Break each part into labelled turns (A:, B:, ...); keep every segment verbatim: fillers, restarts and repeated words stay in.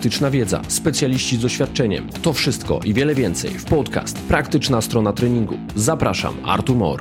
A: praktyczna wiedza, specjaliści z doświadczeniem. To wszystko i wiele więcej w podcast Praktyczna Strona Treningu. Zapraszam, Artur Mor.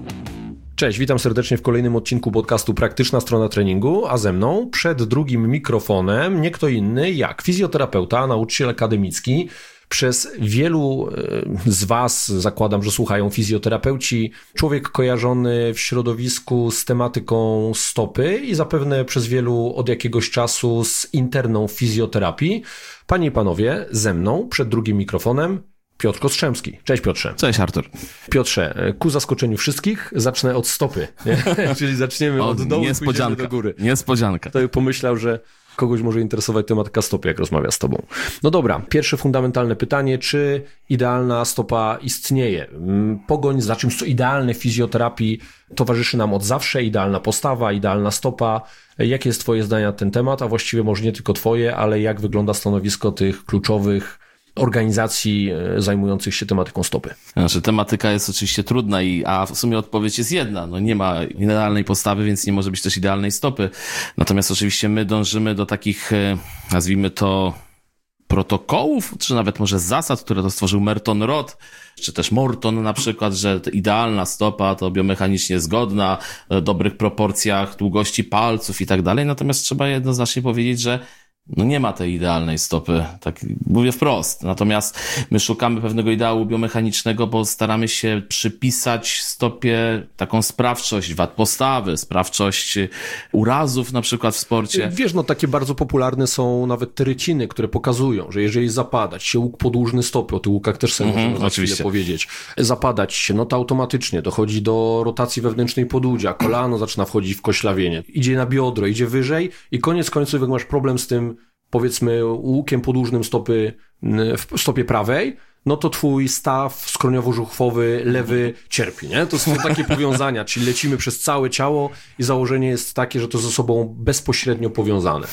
A: Cześć, witam serdecznie w kolejnym odcinku podcastu Praktyczna Strona Treningu, a ze mną przed drugim mikrofonem nie kto inny jak fizjoterapeuta, nauczyciel akademicki. Przez wielu z Was, zakładam, że słuchają fizjoterapeuci, człowiek kojarzony w środowisku z tematyką stopy i zapewne przez wielu od jakiegoś czasu z interną fizjoterapii. Panie i panowie, ze mną przed drugim mikrofonem Piotr Kostrzemski. Cześć Piotrze.
B: Cześć Artur.
A: Piotrze, ku zaskoczeniu wszystkich zacznę od stopy, nie? Czyli zaczniemy od dołu i pójdziemy do góry.
B: Niespodzianka.
A: To pomyślał, że kogoś może interesować tematyka stopy, jak rozmawia z tobą. No dobra, pierwsze fundamentalne pytanie, czy idealna stopa istnieje? Pogoń za czymś, co idealne w fizjoterapii towarzyszy nam od zawsze, idealna postawa, idealna stopa. Jakie jest twoje zdanie na ten temat, a właściwie może nie tylko twoje, ale jak wygląda stanowisko tych kluczowych organizacji zajmujących się tematyką stopy?
B: Znaczy, tematyka jest oczywiście trudna, i, a w sumie odpowiedź jest jedna. No nie ma idealnej postawy, więc nie może być też idealnej stopy. Natomiast oczywiście my dążymy do takich, nazwijmy to, protokołów, czy nawet może zasad, które to stworzył Merton Roth, czy też Morton na przykład, że idealna stopa to biomechanicznie zgodna, w dobrych proporcjach, długości palców i tak dalej. Natomiast trzeba jednoznacznie powiedzieć, że no nie ma tej idealnej stopy, tak mówię wprost. Natomiast my szukamy pewnego ideału biomechanicznego, bo staramy się przypisać stopie taką sprawczość wad postawy, sprawczość urazów na przykład w sporcie.
A: Wiesz, no takie bardzo popularne są nawet te ryciny, które pokazują, że jeżeli zapadać się łuk podłużny stopy, o tych łukach też sobie
B: mhm,
A: możemy za chwilę powiedzieć, zapadać się, no to automatycznie dochodzi do rotacji wewnętrznej podłudzia, kolano zaczyna wchodzić w koślawienie, idzie na biodro, idzie wyżej i koniec końców jak masz problem z tym, powiedzmy, łukiem podłużnym stopy w stopie prawej, no to twój staw skroniowo-żuchwowy lewy cierpi, nie? To są takie powiązania, czyli lecimy przez całe ciało i założenie jest takie, że to ze sobą bezpośrednio powiązane.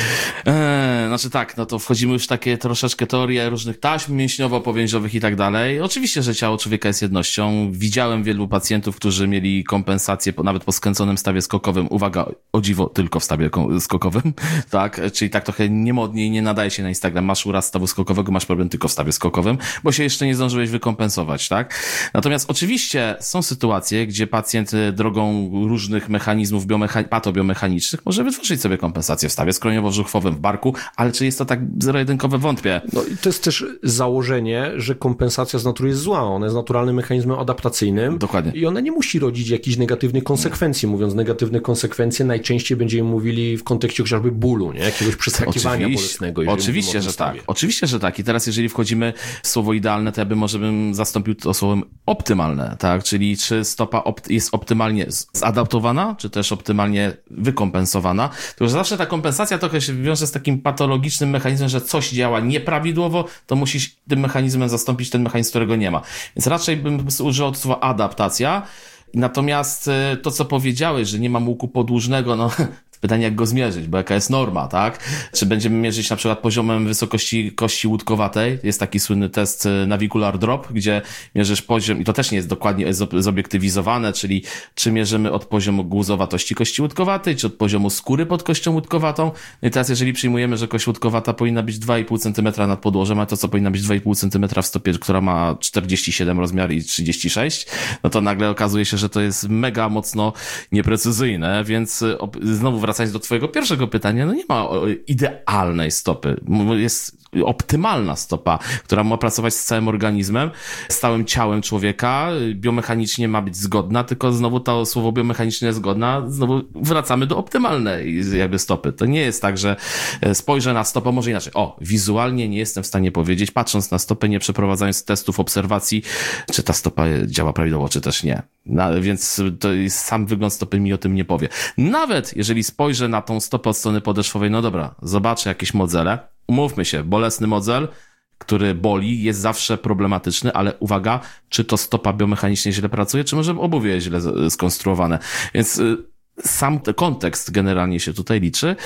B: Eee, znaczy tak, no to wchodzimy już w takie troszeczkę teorie różnych taśm mięśniowo-powięziowych i tak dalej. Oczywiście, że ciało człowieka jest jednością. Widziałem wielu pacjentów, którzy mieli kompensację po, nawet po skręconym stawie skokowym. Uwaga, o dziwo, tylko w stawie skokowym, tak? Czyli tak trochę niemodnie i nie nadaje się na Instagram. Masz uraz stawu skokowego, masz problem tylko w stawie skokowym, bo się jeszcze nie zdążyłeś wykompensować, tak? Natomiast oczywiście są sytuacje, gdzie pacjent drogą różnych mechanizmów biomecha- patobiomechanicznych może wytworzyć sobie kompensację w stawie skroniowo-żuchwowym, w barku, ale czy jest to tak zero-jedynkowe, wątpię.
A: No i to jest też założenie, że kompensacja z natury jest zła. Ona jest naturalnym mechanizmem adaptacyjnym.
B: Dokładnie.
A: I ona nie musi rodzić jakichś negatywnych konsekwencji. Mówiąc negatywne konsekwencje, najczęściej będziemy mówili w kontekście chociażby bólu, nie? Jakiegoś przeskakiwania bolesnego.
B: Oczywiście, że tak. Oczywiście, że tak. I teraz jeżeli wchodzimy w słowo idealne, to ja bym może bym zastąpił to słowem optymalne, tak? Czyli czy stopa opt- jest optymalnie zadaptowana, czy też optymalnie wykompensowana. Tylko, że zawsze ta kompensacja trochę się wiąże z takim patologicznym mechanizmem, że coś działa nieprawidłowo, to musisz tym mechanizmem zastąpić ten mechanizm, którego nie ma. Więc raczej bym użył słowa adaptacja. Natomiast to, co powiedziałeś, że nie mam łuku podłużnego, no pytanie, jak go zmierzyć, bo jaka jest norma, tak? Czy będziemy mierzyć na przykład poziomem wysokości kości łódkowatej? Jest taki słynny test navicular drop, gdzie mierzysz poziom, i to też nie jest dokładnie zobiektywizowane, czyli czy mierzymy od poziomu głuzowatości kości łódkowatej, czy od poziomu skóry pod kością łódkowatą. No i teraz, jeżeli przyjmujemy, że kość łódkowata powinna być dwa i pół centymetra nad podłożem, a to co powinna być dwa i pół centymetra w stopie, która ma czterdzieści siedem rozmiar i trzydzieści sześć, no to nagle okazuje się, że to jest mega mocno nieprecyzyjne, więc znowu wracając do twojego pierwszego pytania, no nie ma idealnej stopy. Jest optymalna stopa, która ma pracować z całym organizmem, z całym ciałem człowieka, biomechanicznie ma być zgodna, tylko znowu to słowo biomechanicznie zgodna, znowu wracamy do optymalnej jakby stopy. To nie jest tak, że spojrzę na stopę, może inaczej. O, wizualnie nie jestem w stanie powiedzieć, patrząc na stopę, nie przeprowadzając testów, obserwacji, czy ta stopa działa prawidłowo, czy też nie. No, więc to jest, sam wygląd stopy mi o tym nie powie. Nawet jeżeli spojrzę na tą stopę od strony podeszwowej, no dobra, zobaczę jakieś modele, umówmy się, bolesny model, który boli, jest zawsze problematyczny, ale uwaga, czy to stopa biomechanicznie źle pracuje, czy może obuwie jest źle skonstruowane. Więc sam kontekst generalnie się tutaj liczy.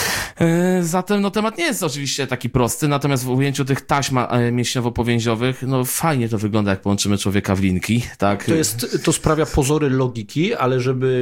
B: Zatem no temat nie jest oczywiście taki prosty, natomiast w ujęciu tych taśm mięśniowo-powięziowych, no fajnie to wygląda, jak połączymy człowieka w linki, tak?
A: To jest, to sprawia pozory logiki, ale żeby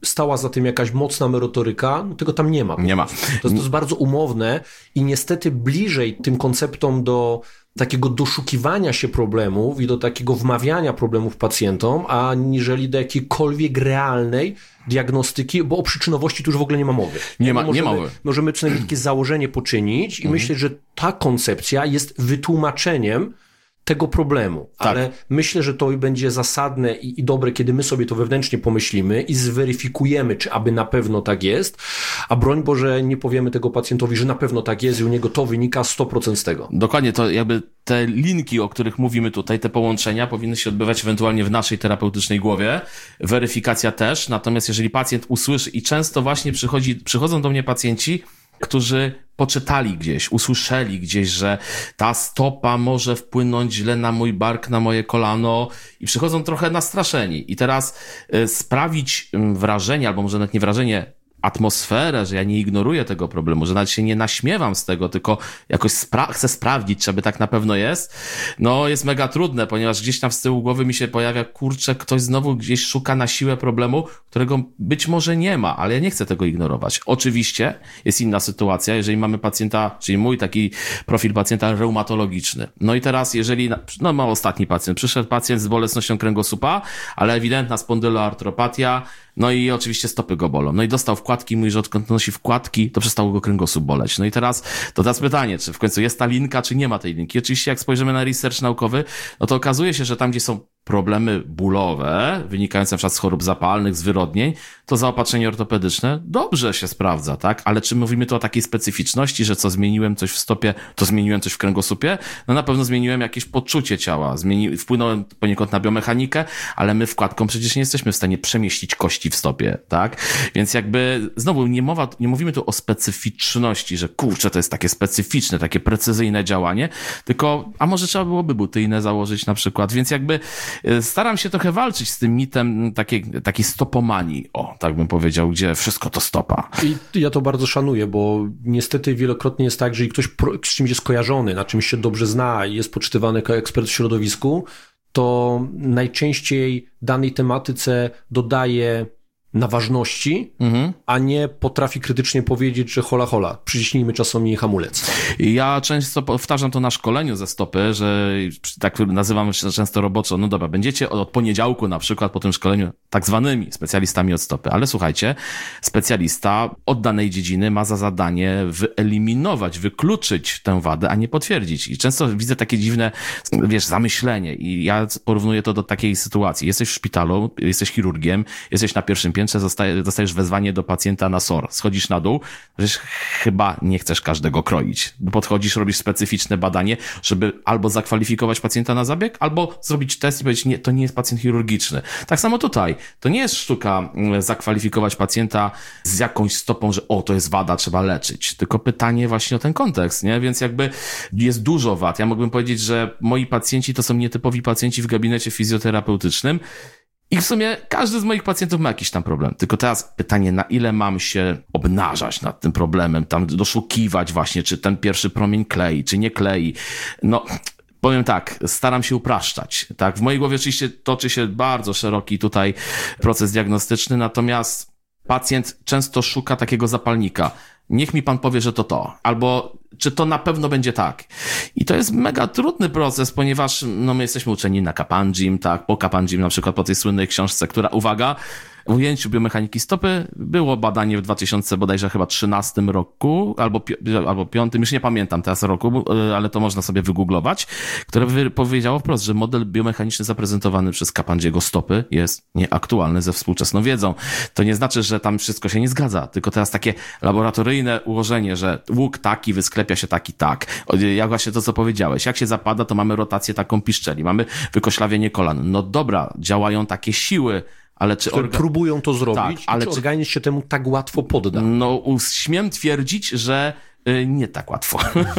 A: stała za tym jakaś mocna merytoryka, no tego tam nie ma.
B: Nie ma.
A: To, to jest bardzo umowne i niestety bliżej tym konceptom do takiego doszukiwania się problemów i do takiego wmawiania problemów pacjentom, aniżeli do jakiejkolwiek realnej diagnostyki, bo o przyczynowości tu już w ogóle nie ma mowy.
B: Nie ma,
A: możemy,
B: nie ma mowy.
A: Możemy przynajmniej takie założenie poczynić i mhm. myśleć, że ta koncepcja jest wytłumaczeniem tego problemu, tak. Ale myślę, że to będzie zasadne i, i dobre, kiedy my sobie to wewnętrznie pomyślimy i zweryfikujemy, czy aby na pewno tak jest, a broń Boże nie powiemy tego pacjentowi, że na pewno tak jest i u niego to wynika sto procent z tego.
B: Dokładnie, to jakby te linki, o których mówimy tutaj, te połączenia powinny się odbywać ewentualnie w naszej terapeutycznej głowie, weryfikacja też, natomiast jeżeli pacjent usłyszy i często właśnie przychodzi, przychodzą do mnie pacjenci, którzy poczytali gdzieś, usłyszeli gdzieś, że ta stopa może wpłynąć źle na mój bark, na moje kolano i przychodzą trochę nastraszeni. I teraz y, sprawić y, wrażenie, albo może nawet nie wrażenie, atmosferę, że ja nie ignoruję tego problemu, że nawet się nie naśmiewam z tego, tylko jakoś spra- chcę sprawdzić, czy by tak na pewno jest, no jest mega trudne, ponieważ gdzieś tam z tyłu głowy mi się pojawia, kurczę, ktoś znowu gdzieś szuka na siłę problemu, którego być może nie ma, ale ja nie chcę tego ignorować. Oczywiście jest inna sytuacja, jeżeli mamy pacjenta, czyli mój taki profil pacjenta reumatologiczny. No i teraz, jeżeli, no ma ostatni pacjent, przyszedł pacjent z bolesnością kręgosłupa, ale ewidentna spondyloartropatia, no i oczywiście stopy go bolą. No i dostał wkładki, mówi, że odkąd nosi wkładki, to przestało go kręgosłup boleć. No i teraz, to teraz pytanie, czy w końcu jest ta linka, czy nie ma tej linki. Oczywiście jak spojrzymy na research naukowy, no to okazuje się, że tam, gdzie są problemy bólowe, wynikające na przykład z chorób zapalnych, z wyrodnień, to zaopatrzenie ortopedyczne dobrze się sprawdza, tak? Ale czy mówimy tu o takiej specyficzności, że co, zmieniłem coś w stopie, to zmieniłem coś w kręgosłupie? No na pewno zmieniłem jakieś poczucie ciała, zmieni, wpłynąłem poniekąd na biomechanikę, ale my wkładką przecież nie jesteśmy w stanie przemieścić kości w stopie, tak? Więc jakby znowu nie mowa, nie mówimy tu o specyficzności, że kurczę, to jest takie specyficzne, takie precyzyjne działanie, tylko, a może trzeba byłoby butyjne założyć na przykład, więc jakby staram się trochę walczyć z tym mitem takiej, takiej stopomanii, o, tak bym powiedział, gdzie wszystko to stopa.
A: I ja to bardzo szanuję, bo niestety wielokrotnie jest tak, że jeżeli ktoś z czymś jest kojarzony, na czymś się dobrze zna i jest poczytywany jako ekspert w środowisku, to najczęściej danej tematyce dodaje na ważności, mhm. a nie potrafi krytycznie powiedzieć, że hola hola, przyciśnijmy czasami hamulec.
B: Ja często powtarzam to na szkoleniu ze stopy, że tak nazywamy się często roboczo, no dobra, będziecie od poniedziałku na przykład po tym szkoleniu tak zwanymi specjalistami od stopy, ale słuchajcie, specjalista od danej dziedziny ma za zadanie wyeliminować, wykluczyć tę wadę, a nie potwierdzić. I często widzę takie dziwne, wiesz, zamyślenie i ja porównuję to do takiej sytuacji. Jesteś w szpitalu, jesteś chirurgiem, jesteś na pierwszym piętrze, dostajesz wezwanie do pacjenta na S O R. Schodzisz na dół, że chyba nie chcesz każdego kroić. Podchodzisz, robisz specyficzne badanie, żeby albo zakwalifikować pacjenta na zabieg, albo zrobić test i powiedzieć, nie, to nie jest pacjent chirurgiczny. Tak samo tutaj. To nie jest sztuka zakwalifikować pacjenta z jakąś stopą, że o, to jest wada, trzeba leczyć. Tylko pytanie właśnie o ten kontekst, nie? Więc jakby jest dużo wad. Ja mógłbym powiedzieć, że moi pacjenci to są nietypowi pacjenci w gabinecie fizjoterapeutycznym, i w sumie każdy z moich pacjentów ma jakiś tam problem. Tylko teraz pytanie, na ile mam się obnażać nad tym problemem, tam doszukiwać właśnie, czy ten pierwszy promień klei, czy nie klei. No, powiem tak, staram się upraszczać. Tak, w mojej głowie oczywiście toczy się bardzo szeroki tutaj proces diagnostyczny, natomiast pacjent często szuka takiego zapalnika. Niech mi pan powie, że to to. Albo czy to na pewno będzie tak. I to jest mega trudny proces, ponieważ no my jesteśmy uczeni na Kapanjim, tak, po Kapanjim na przykład po tej słynnej książce, która, uwaga, w ujęciu biomechaniki stopy było badanie w dwa tysiące bodajże chyba trzynastym roku, albo, pi- albo piątym, już nie pamiętam teraz roku, ale to można sobie wygooglować, które powiedziało wprost, że model biomechaniczny zaprezentowany przez Kapanjiego stopy jest nieaktualny ze współczesną wiedzą. To nie znaczy, że tam wszystko się nie zgadza, tylko teraz takie laboratoryjne ułożenie, że łuk taki wysklepia się taki tak. Jak właśnie to, co powiedziałeś, jak się zapada, to mamy rotację taką piszczeli, mamy wykoślawienie kolan. No dobra, działają takie siły, ale czy
A: orga... próbują to zrobić, tak, ale czy organizm się temu tak łatwo podda?
B: No, śmiem twierdzić, że y, nie tak łatwo.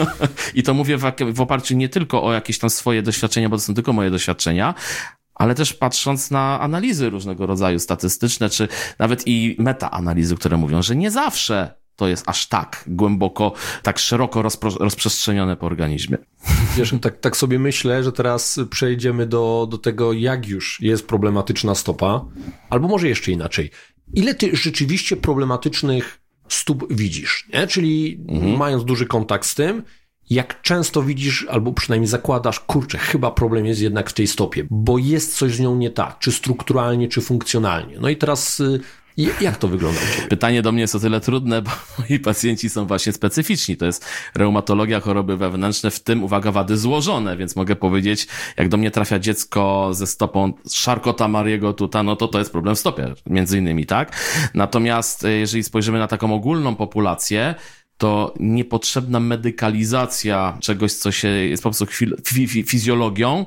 B: I to mówię w, w oparciu nie tylko o jakieś tam swoje doświadczenia, bo to są tylko moje doświadczenia, ale też patrząc na analizy różnego rodzaju statystyczne, czy nawet i metaanalizy, które mówią, że nie zawsze to jest aż tak głęboko, tak szeroko rozpro, rozprzestrzenione po organizmie.
A: Wiesz, tak, tak sobie myślę, że teraz przejdziemy do, do tego, jak już jest problematyczna stopa, albo może jeszcze inaczej. ile ty rzeczywiście problematycznych stóp widzisz, nie? Czyli mhm. mając duży kontakt z tym, jak często widzisz, albo przynajmniej zakładasz, kurczę, chyba problem jest jednak w tej stopie, bo jest coś z nią nie tak, czy strukturalnie, czy funkcjonalnie. No i teraz jak to wygląda u ciebie?
B: Pytanie do mnie jest o tyle trudne, bo moi pacjenci są właśnie specyficzni. To jest reumatologia, choroby wewnętrzne, w tym, uwaga, wady złożone, więc mogę powiedzieć, jak do mnie trafia dziecko ze stopą Charcota Mariego Tuta, no to to jest problem w stopie, między innymi, tak? Natomiast jeżeli spojrzymy na taką ogólną populację, to niepotrzebna medykalizacja czegoś, co się jest po prostu fizjologią,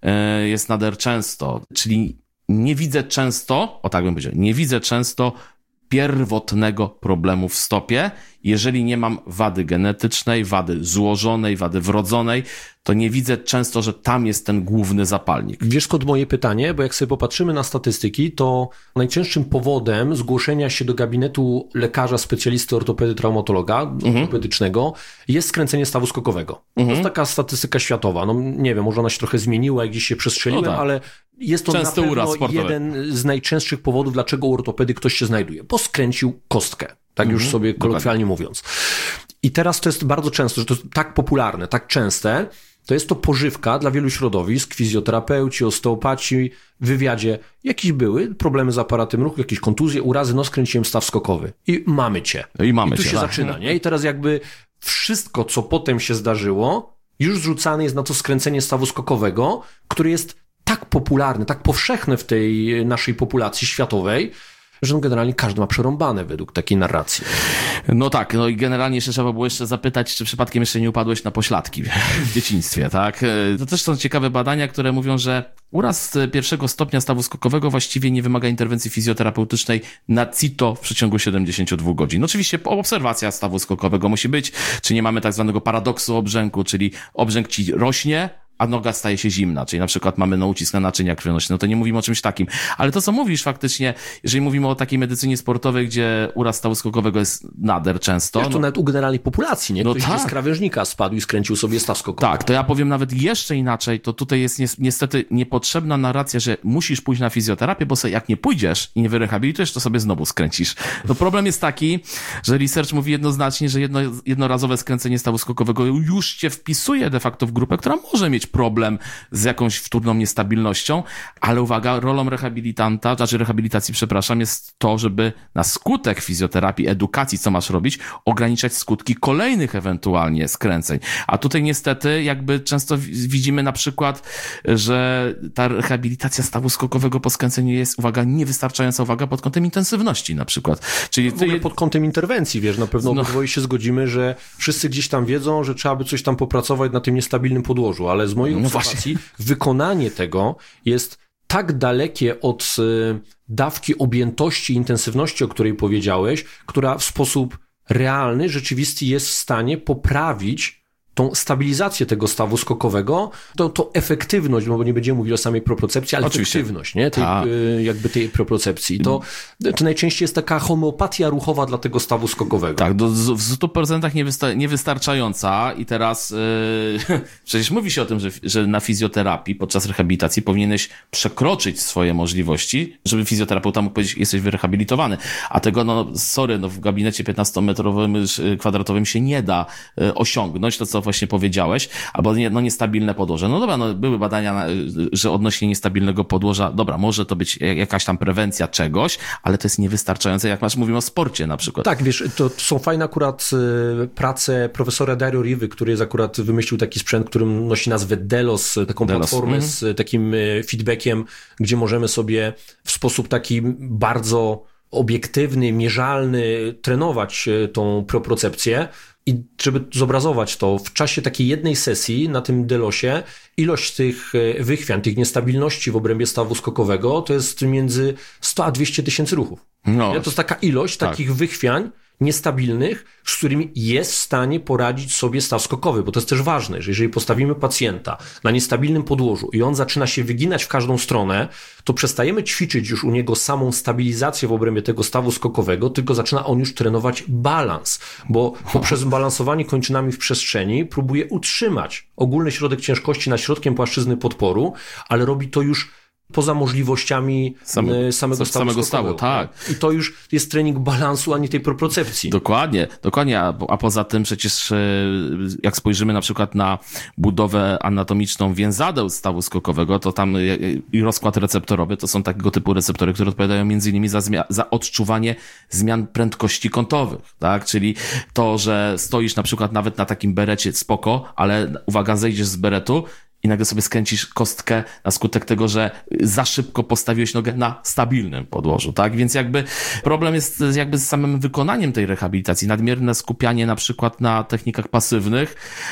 B: jest nader często. Czyli nie widzę często, o tak bym powiedział, nie widzę często pierwotnego problemu w stopie. Jeżeli nie mam wady genetycznej, wady złożonej, wady wrodzonej, to nie widzę często, że tam jest ten główny zapalnik.
A: Wiesz skąd moje pytanie? Bo jak sobie popatrzymy na statystyki, to najczęstszym powodem zgłoszenia się do gabinetu lekarza, specjalisty, ortopedy, traumatologa, mhm. ortopedycznego jest skręcenie stawu skokowego. Mhm. To jest taka statystyka światowa. No nie wiem, może ona się trochę zmieniła, jak gdzieś się przestrzeliłem, no tak. ale jest to Częsty na pewno jeden z najczęstszych powodów, dlaczego u ortopedy ktoś się znajduje. Bo skręcił kostkę. Tak już sobie kolokwialnie mówiąc. I teraz to jest bardzo często, że to jest tak popularne, tak częste, to jest to pożywka dla wielu środowisk, fizjoterapeuci, osteopaci, w wywiadzie. Jakieś były problemy z aparatem ruchu, jakieś kontuzje, urazy, no skręciłem staw skokowy. I mamy cię.
B: I mamy
A: I tu
B: cię,
A: się
B: tak.
A: zaczyna, nie? I teraz jakby wszystko, co potem się zdarzyło, już zrzucane jest na to skręcenie stawu skokowego, które jest tak popularne, tak powszechne w tej naszej populacji światowej, że no generalnie każdy ma przerąbane według takiej narracji.
B: No tak, no i generalnie jeszcze trzeba było jeszcze zapytać, czy przypadkiem jeszcze nie upadłeś na pośladki w dzieciństwie, tak? To też są ciekawe badania, które mówią, że uraz pierwszego stopnia stawu skokowego właściwie nie wymaga interwencji fizjoterapeutycznej na CITO w przeciągu siedemdziesiąt dwa godzin. No oczywiście obserwacja stawu skokowego musi być, czy nie mamy tak zwanego paradoksu obrzęku, czyli obrzęk ci rośnie, a noga staje się zimna, czyli na przykład mamy na ucisk na naczynia krwionośne, no to nie mówimy o czymś takim. Ale to, co mówisz faktycznie, jeżeli mówimy o takiej medycynie sportowej, gdzie uraz stawu skokowego jest nader często.
A: Wiesz, to
B: no,
A: nawet u generalnej populacji, nie? Ktoś
B: no tak.
A: z krawężnika spadł i skręcił sobie staw skokowy.
B: Tak, to ja powiem nawet jeszcze inaczej, to tutaj jest niestety niepotrzebna narracja, że musisz pójść na fizjoterapię, bo sobie jak nie pójdziesz i nie wyrehabilitujesz, to sobie znowu skręcisz. No problem jest taki, że research mówi jednoznacznie, że jedno, jednorazowe skręcenie stawu skokowego już cię wpisuje de facto w grupę, która może mieć problem z jakąś wtórną niestabilnością, ale uwaga, rolą rehabilitanta, znaczy rehabilitacji, przepraszam, jest to, żeby na skutek fizjoterapii, edukacji, co masz robić, ograniczać skutki kolejnych ewentualnie skręceń. A tutaj niestety jakby często widzimy na przykład, że ta rehabilitacja stawu skokowego po skręceniu jest, uwaga, niewystarczająca, uwaga, pod kątem intensywności na przykład. Czyli
A: w ogóle pod kątem interwencji, wiesz, na pewno no. obydwoje się zgodzimy, że wszyscy gdzieś tam wiedzą, że trzeba by coś tam popracować na tym niestabilnym podłożu, ale z mojej no obserwacji właśnie. Wykonanie tego jest tak dalekie od y, dawki objętości i intensywności, o której powiedziałeś, która w sposób realny, rzeczywisty jest w stanie poprawić tą stabilizację tego stawu skokowego, to, to efektywność, no bo nie będziemy mówić o samej propriocepcji, ale Oczywiście. efektywność, nie? Tej, y, jakby tej propriocepcji. To, to najczęściej jest taka homeopatia ruchowa dla tego stawu skokowego.
B: Tak, do, w stu procentach niewysta- niewystarczająca i teraz yy, przecież mówi się o tym, że, że na fizjoterapii podczas rehabilitacji powinieneś przekroczyć swoje możliwości, żeby fizjoterapeuta mógł powiedzieć, jesteś wyrehabilitowany. A tego, no sorry, no w gabinecie piętnastometrowym, kwadratowym się nie da yy, osiągnąć, to co właśnie powiedziałeś, albo nie, no niestabilne podłoże. No dobra, no były badania, że odnośnie niestabilnego podłoża, dobra, może to być jakaś tam prewencja czegoś, ale to jest niewystarczające, jak masz, mówimy o sporcie na przykład.
A: Tak, wiesz, to są fajne akurat prace profesora Dario Rivy, który jest akurat wymyślił taki sprzęt, który nosi nazwę Delos, taką Delos. platformę mm. z takim feedbackiem, gdzie możemy sobie w sposób taki bardzo obiektywny, mierzalny trenować tą propriocepcję. I żeby zobrazować to, w czasie takiej jednej sesji na tym Delosie ilość tych wychwiań, tych niestabilności w obrębie stawu skokowego to jest między sto a dwieście tysięcy ruchów. No. To jest taka ilość tak. takich wychwiań niestabilnych, z którymi jest w stanie poradzić sobie staw skokowy, bo to jest też ważne, że jeżeli postawimy pacjenta na niestabilnym podłożu i on zaczyna się wyginać w każdą stronę, to przestajemy ćwiczyć już u niego samą stabilizację w obrębie tego stawu skokowego, tylko zaczyna on już trenować balans, bo poprzez balansowanie kończynami w przestrzeni próbuje utrzymać ogólny środek ciężkości nad środkiem płaszczyzny podporu, ale robi to już poza możliwościami
B: Same,
A: samego stawu.
B: Samego stawu, tak.
A: I to już jest trening balansu, a nie tej propriocepcji.
B: Dokładnie, dokładnie. A, a poza tym przecież jak spojrzymy na przykład na budowę anatomiczną więzadeł stawu skokowego, to tam i rozkład receptorowy to są takiego typu receptory, które odpowiadają między innymi za, zmia- za odczuwanie zmian prędkości kątowych, tak? Czyli to, że stoisz na przykład nawet na takim berecie, spoko, ale uwaga, zejdziesz z beretu i nagle sobie skręcisz kostkę na skutek tego, że za szybko postawiłeś nogę na stabilnym podłożu, tak? Więc jakby problem jest jakby z samym wykonaniem tej rehabilitacji. Nadmierne skupianie na przykład na technikach pasywnych,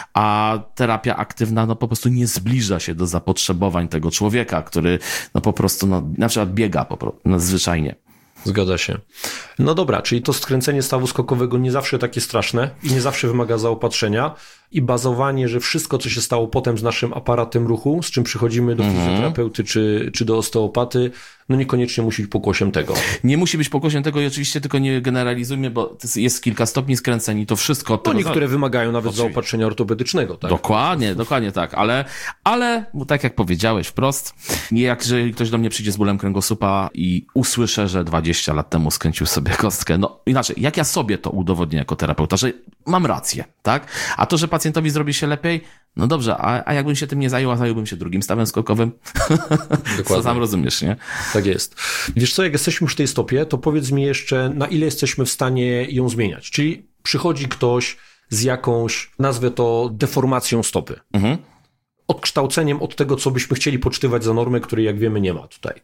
B: a terapia aktywna no po prostu nie zbliża się do zapotrzebowań tego człowieka, który no po prostu no, na przykład biega po prostu, no, zwyczajnie.
A: Zgadza się. No dobra, czyli to skręcenie stawu skokowego nie zawsze takie straszne i nie zawsze wymaga zaopatrzenia i bazowanie, że wszystko, co się stało potem z naszym aparatem ruchu, z czym przychodzimy do mm-hmm. fizjoterapeuty czy, czy do osteopaty, no niekoniecznie musi być pokłosiem tego.
B: Nie musi być pokłosiem tego i oczywiście tylko nie generalizujmy, bo jest kilka stopni skręceń i to wszystko... Od
A: no
B: tego
A: niektóre
B: za...
A: wymagają nawet
B: oczywiście.
A: zaopatrzenia ortopedycznego. Tak?
B: Dokładnie, dokładnie tak, ale, ale tak jak powiedziałeś wprost, jak jeżeli ktoś do mnie przyjdzie z bólem kręgosłupa i usłyszę, że dwadzieścia lat temu skręcił sobie kostkę, no inaczej, jak ja sobie to udowodnię jako terapeuta, że mam rację, tak? A to, że pacjentowi zrobi się lepiej, no dobrze, a, a jakbym się tym nie zajął, a zająłbym się drugim stawem skokowym? Dokładnie. Co tam rozumiesz, nie?
A: Tak jest. Wiesz co, jak jesteśmy już w tej stopie, to powiedz mi jeszcze, na ile jesteśmy w stanie ją zmieniać? Czyli przychodzi ktoś z jakąś, nazwę to deformacją stopy. Mhm. Odkształceniem od tego, co byśmy chcieli poczytywać za normę, której jak wiemy nie ma tutaj.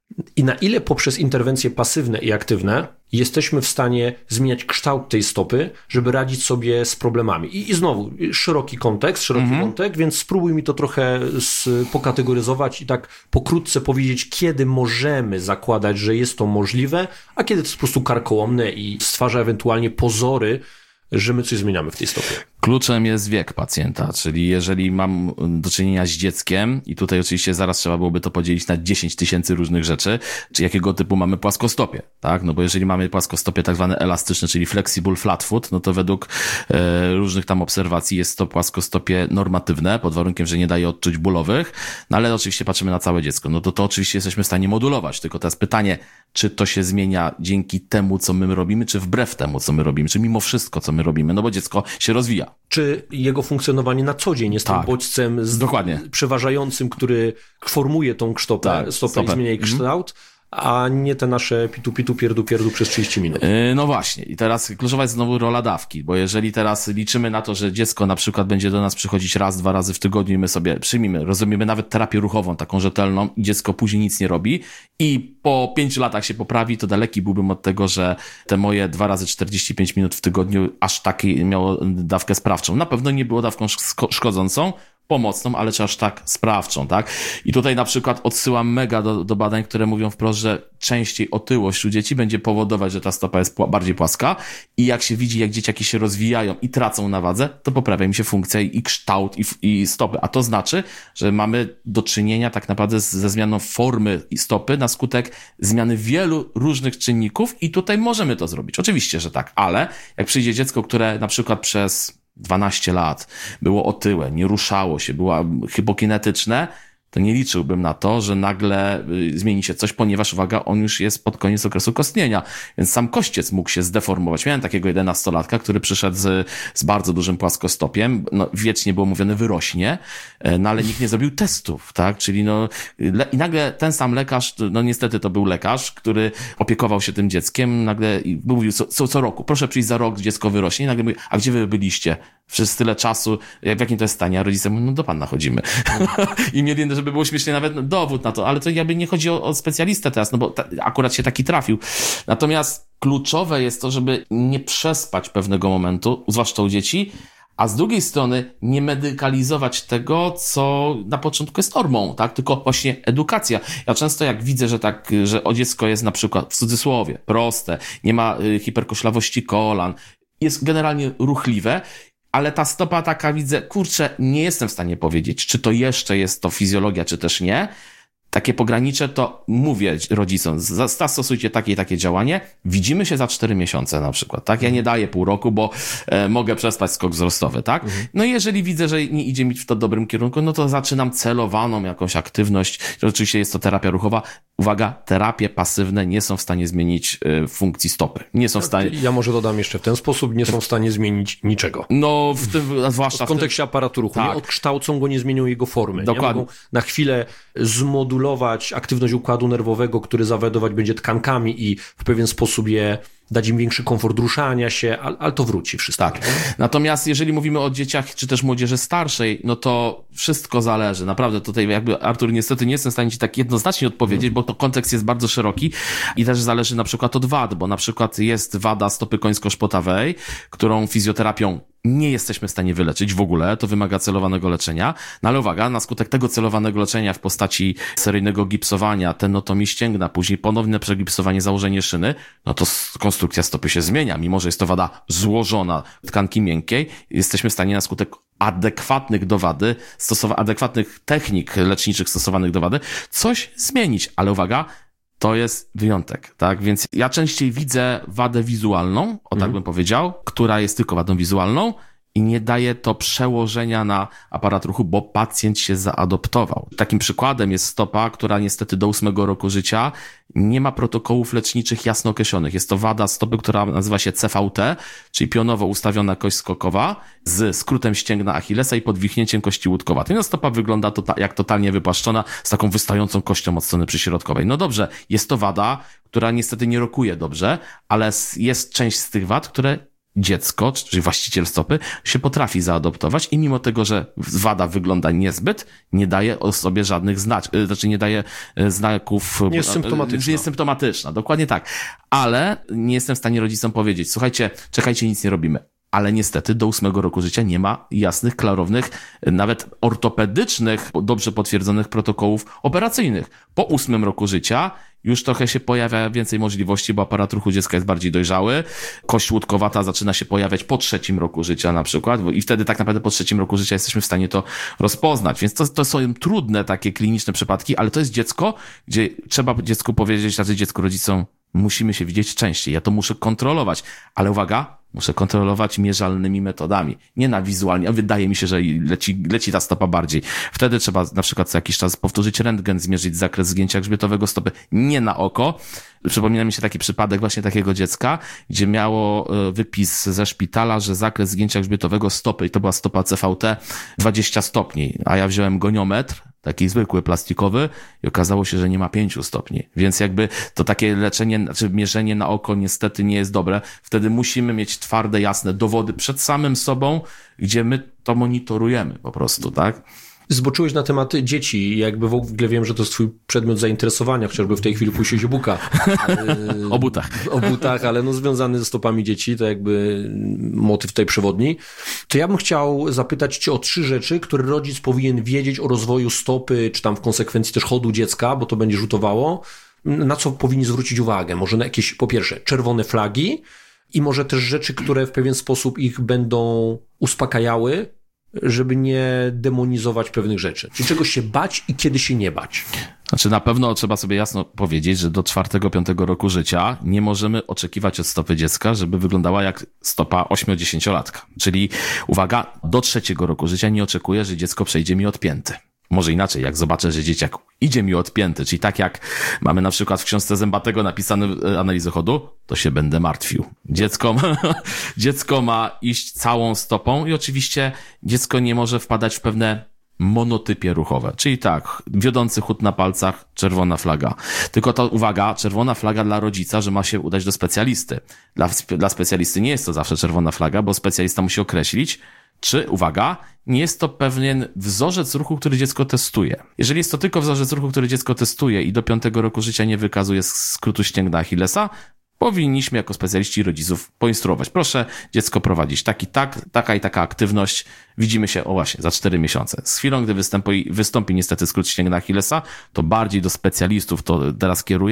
A: I na ile poprzez interwencje pasywne i aktywne jesteśmy w stanie zmieniać kształt tej stopy, żeby radzić sobie z problemami. I, i znowu, szeroki kontekst, szeroki mhm. wątek, więc spróbuj mi to trochę z, pokategoryzować i tak pokrótce powiedzieć, kiedy możemy zakładać, że jest to możliwe, a kiedy to jest po prostu karkołomne i stwarza ewentualnie pozory, że my coś zmieniamy w tej stopie.
B: Kluczem jest wiek pacjenta, czyli jeżeli mam do czynienia z dzieckiem i tutaj oczywiście zaraz trzeba byłoby to podzielić na dziesięć tysięcy różnych rzeczy, czy jakiego typu mamy płaskostopie, tak? No bo jeżeli mamy płaskostopie tak zwane elastyczne, czyli flexible flat foot, no to według e, różnych tam obserwacji jest to płaskostopie normatywne, pod warunkiem, że nie daje odczuć bólowych, no ale oczywiście patrzymy na całe dziecko, no to to oczywiście jesteśmy w stanie modulować, tylko teraz pytanie, czy to się zmienia dzięki temu, co my robimy, czy wbrew temu, co my robimy, czy mimo wszystko, co my robimy, no bo dziecko się rozwija.
A: Czy jego funkcjonowanie na co dzień jest tak. tym bodźcem z
B: Dokładnie.
A: przeważającym, który formuje tą ksztopę, tak, stopę, stopę i zmienia jej kształt, a nie te nasze pitu, pitu, pierdu, pierdu przez trzydzieści minut.
B: Yy, no właśnie. I teraz kluczowa jest znowu rola dawki, bo jeżeli teraz liczymy na to, że dziecko na przykład będzie do nas przychodzić raz, dwa razy w tygodniu i my sobie przyjmijmy, rozumiemy nawet terapię ruchową, taką rzetelną i dziecko później nic nie robi i po pięciu latach się poprawi, to daleki byłbym od tego, że te moje dwa razy czterdzieści pięć minut w tygodniu aż takiej miało dawkę sprawczą. Na pewno nie było dawką szkodzącą, pomocną, ale czy aż tak sprawczą, tak? I tutaj na przykład odsyłam mega do, do badań, które mówią wprost, że częściej otyłość u dzieci będzie powodować, że ta stopa jest pła- bardziej płaska i jak się widzi, jak dzieciaki się rozwijają i tracą na wadze, to poprawia im się funkcja i, i kształt i, i stopy. A to znaczy, że mamy do czynienia tak naprawdę z, ze zmianą formy i stopy na skutek zmiany wielu różnych czynników i tutaj możemy to zrobić. Oczywiście, że tak, ale jak przyjdzie dziecko, które na przykład przez dwanaście lat było otyłe, nie ruszało się, było hypokinetyczne, to nie liczyłbym na to, że nagle zmieni się coś, ponieważ, uwaga, on już jest pod koniec okresu kostnienia, więc sam kościec mógł się zdeformować. Miałem takiego jedenastolatka, który przyszedł z, z bardzo dużym płaskostopiem, no wiecznie było mówione wyrośnie, no ale nikt nie zrobił testów, tak, czyli no le, i nagle ten sam lekarz, no niestety to był lekarz, który opiekował się tym dzieckiem, nagle i mówił co, co, co roku, proszę przyjść za rok, dziecko wyrośnie i nagle mówi, a gdzie wy byliście? Przez tyle czasu, jak w jakim to jest stanie? A rodzice mówią, no do pana chodzimy. I mieli, żeby było śmiesznie, nawet dowód na to, ale to jakby nie chodzi o, o specjalistę teraz, no bo ta, akurat się taki trafił. Natomiast kluczowe jest to, żeby nie przespać pewnego momentu, zwłaszcza u dzieci, a z drugiej strony nie medykalizować tego, co na początku jest normą, tak? Tylko właśnie edukacja. Ja często jak widzę, że tak, że o dziecko jest na przykład w cudzysłowie proste, nie ma y, hiperkoślawości kolan, jest generalnie ruchliwe, ale ta stopa taka widzę, kurczę, nie jestem w stanie powiedzieć, czy to jeszcze jest to fizjologia, czy też nie, takie pogranicze, to mówię rodzicom, zastosujcie takie i takie działanie, widzimy się za cztery miesiące na przykład, tak? Ja nie daję pół roku, bo e, mogę przespać skok wzrostowy, tak? Mhm. No i jeżeli widzę, że nie idzie mi w to dobrym kierunku, no to zaczynam celowaną jakąś aktywność. Oczywiście jest to terapia ruchowa. Uwaga, terapie pasywne nie są w stanie zmienić e, funkcji stopy. Nie są w stanie...
A: Ja może dodam jeszcze w ten sposób, nie są w stanie zmienić niczego.
B: No, w tym, zwłaszcza
A: w kontekście aparatu ruchu. Tak. Nie odkształcą go, nie zmienią jego formy. Dokładnie. Nie mogą na chwilę zmodulować aktywność układu nerwowego, który zawiadować będzie tkankami i w pewien sposób je dać im większy komfort ruszania się, ale, ale to wróci wszystko.
B: Tak. Natomiast jeżeli mówimy o dzieciach, czy też młodzieży starszej, no to wszystko zależy. Naprawdę tutaj jakby, Artur, niestety nie jestem w stanie ci tak jednoznacznie odpowiedzieć, mm. bo to kontekst jest bardzo szeroki i też zależy na przykład od wad, bo na przykład jest wada stopy końsko-szpotawej, którą fizjoterapią nie jesteśmy w stanie wyleczyć w ogóle, to wymaga celowanego leczenia, no ale uwaga, na skutek tego celowanego leczenia w postaci seryjnego gipsowania, tenotomii ścięgna, później ponowne przegipsowanie, założenie szyny, no to konstrukcja stopy się zmienia, mimo że jest to wada złożona tkanki miękkiej, jesteśmy w stanie na skutek adekwatnych do wady, stosowa- adekwatnych technik leczniczych stosowanych do wady, coś zmienić, ale uwaga, to jest wyjątek, tak? Więc ja częściej widzę wadę wizualną, o tak mm. bym powiedział, która jest tylko wadą wizualną i nie daje to przełożenia na aparat ruchu, bo pacjent się zaadoptował. Takim przykładem jest stopa, która niestety do ósmego roku życia nie ma protokołów leczniczych jasno określonych. Jest to wada stopy, która nazywa się C V T, czyli pionowo ustawiona kość skokowa z skrótem ścięgna Achillesa i podwichnięciem kości łódkowatej. No stopa wygląda to jak totalnie wypłaszczona z taką wystającą kością od strony przyśrodkowej. No dobrze, jest to wada, która niestety nie rokuje dobrze, ale jest część z tych wad, które dziecko, czyli właściciel stopy, się potrafi zaadoptować i mimo tego, że wada wygląda niezbyt, nie daje o sobie żadnych znaczków, znaczy nie daje znaków...
A: Nie jest symptomatyczna.
B: Jest symptomatyczna, dokładnie tak. Ale nie jestem w stanie rodzicom powiedzieć, słuchajcie, czekajcie, nic nie robimy. Ale niestety do ósmego roku życia nie ma jasnych, klarownych, nawet ortopedycznych, dobrze potwierdzonych protokołów operacyjnych. Po ósmym roku życia już trochę się pojawia więcej możliwości, bo aparat ruchu dziecka jest bardziej dojrzały. Kość łódkowata zaczyna się pojawiać po trzecim roku życia na przykład i wtedy tak naprawdę po trzecim roku życia jesteśmy w stanie to rozpoznać. Więc to, to są trudne takie kliniczne przypadki, ale to jest dziecko, gdzie trzeba dziecku powiedzieć, znaczy dziecku, rodzicom, musimy się widzieć częściej. Ja to muszę kontrolować. Ale uwaga, muszę kontrolować mierzalnymi metodami. Nie na wizualnie. Wydaje mi się, że leci, leci ta stopa bardziej. Wtedy trzeba na przykład co jakiś czas powtórzyć rentgen, zmierzyć zakres zgięcia grzbietowego stopy. Nie na oko. Przypomina mi się taki przypadek właśnie takiego dziecka, gdzie miało wypis ze szpitala, że zakres zgięcia grzbietowego stopy, i to była stopa C V T, dwadzieścia stopni. A ja wziąłem goniometr, taki zwykły, plastikowy i okazało się, że nie ma pięciu stopni. Więc jakby to takie leczenie, znaczy mierzenie na oko niestety nie jest dobre. Wtedy musimy mieć twarde, jasne dowody przed samym sobą, gdzie my to monitorujemy po prostu, tak?
A: Zboczyłeś na temat dzieci. Jakby w ogóle wiem, że to jest twój przedmiot zainteresowania, chociażby w tej chwili puściłeś o buka.
B: O butach.
A: O butach, ale no związany ze stopami dzieci, to jakby motyw tej przewodni. To ja bym chciał zapytać cię o trzy rzeczy, które rodzic powinien wiedzieć o rozwoju stopy, czy tam w konsekwencji też chodu dziecka, bo to będzie rzutowało. Na co powinni zwrócić uwagę? Może na jakieś, po pierwsze, czerwone flagi i może też rzeczy, które w pewien sposób ich będą uspokajały, żeby nie demonizować pewnych rzeczy. Czyli czego się bać i kiedy się nie bać.
B: Znaczy na pewno trzeba sobie jasno powiedzieć, że do czwartego, piątego roku życia nie możemy oczekiwać od stopy dziecka, żeby wyglądała jak stopa ośmio-dziesięciolatka. Czyli uwaga, do trzeciego roku życia nie oczekuję, że dziecko przejdzie mi od pięty. Może inaczej, jak zobaczę, że dzieciak idzie mi od pięty, czyli tak jak mamy na przykład w książce Zębatego napisane analizę chodu, to się będę martwił. Dziecko ma, dziecko ma iść całą stopą i oczywiście dziecko nie może wpadać w pewne monotypie ruchowe. Czyli tak, wiodący chód na palcach, czerwona flaga. Tylko to, uwaga, czerwona flaga dla rodzica, że ma się udać do specjalisty. Dla, dla specjalisty nie jest to zawsze czerwona flaga, bo specjalista musi określić, czy, uwaga, nie jest to pewien wzorzec ruchu, który dziecko testuje. Jeżeli jest to tylko wzorzec ruchu, który dziecko testuje i do piątego roku życia nie wykazuje skrótu ścięgna Achillesa, powinniśmy jako specjaliści rodziców poinstruować. Proszę dziecko prowadzić taki, tak, taka i taka aktywność. Widzimy się, o właśnie, za cztery miesiące. Z chwilą, gdy wystąpi, wystąpi niestety skrót ścięgna Achillesa, to bardziej do specjalistów to teraz kieruję.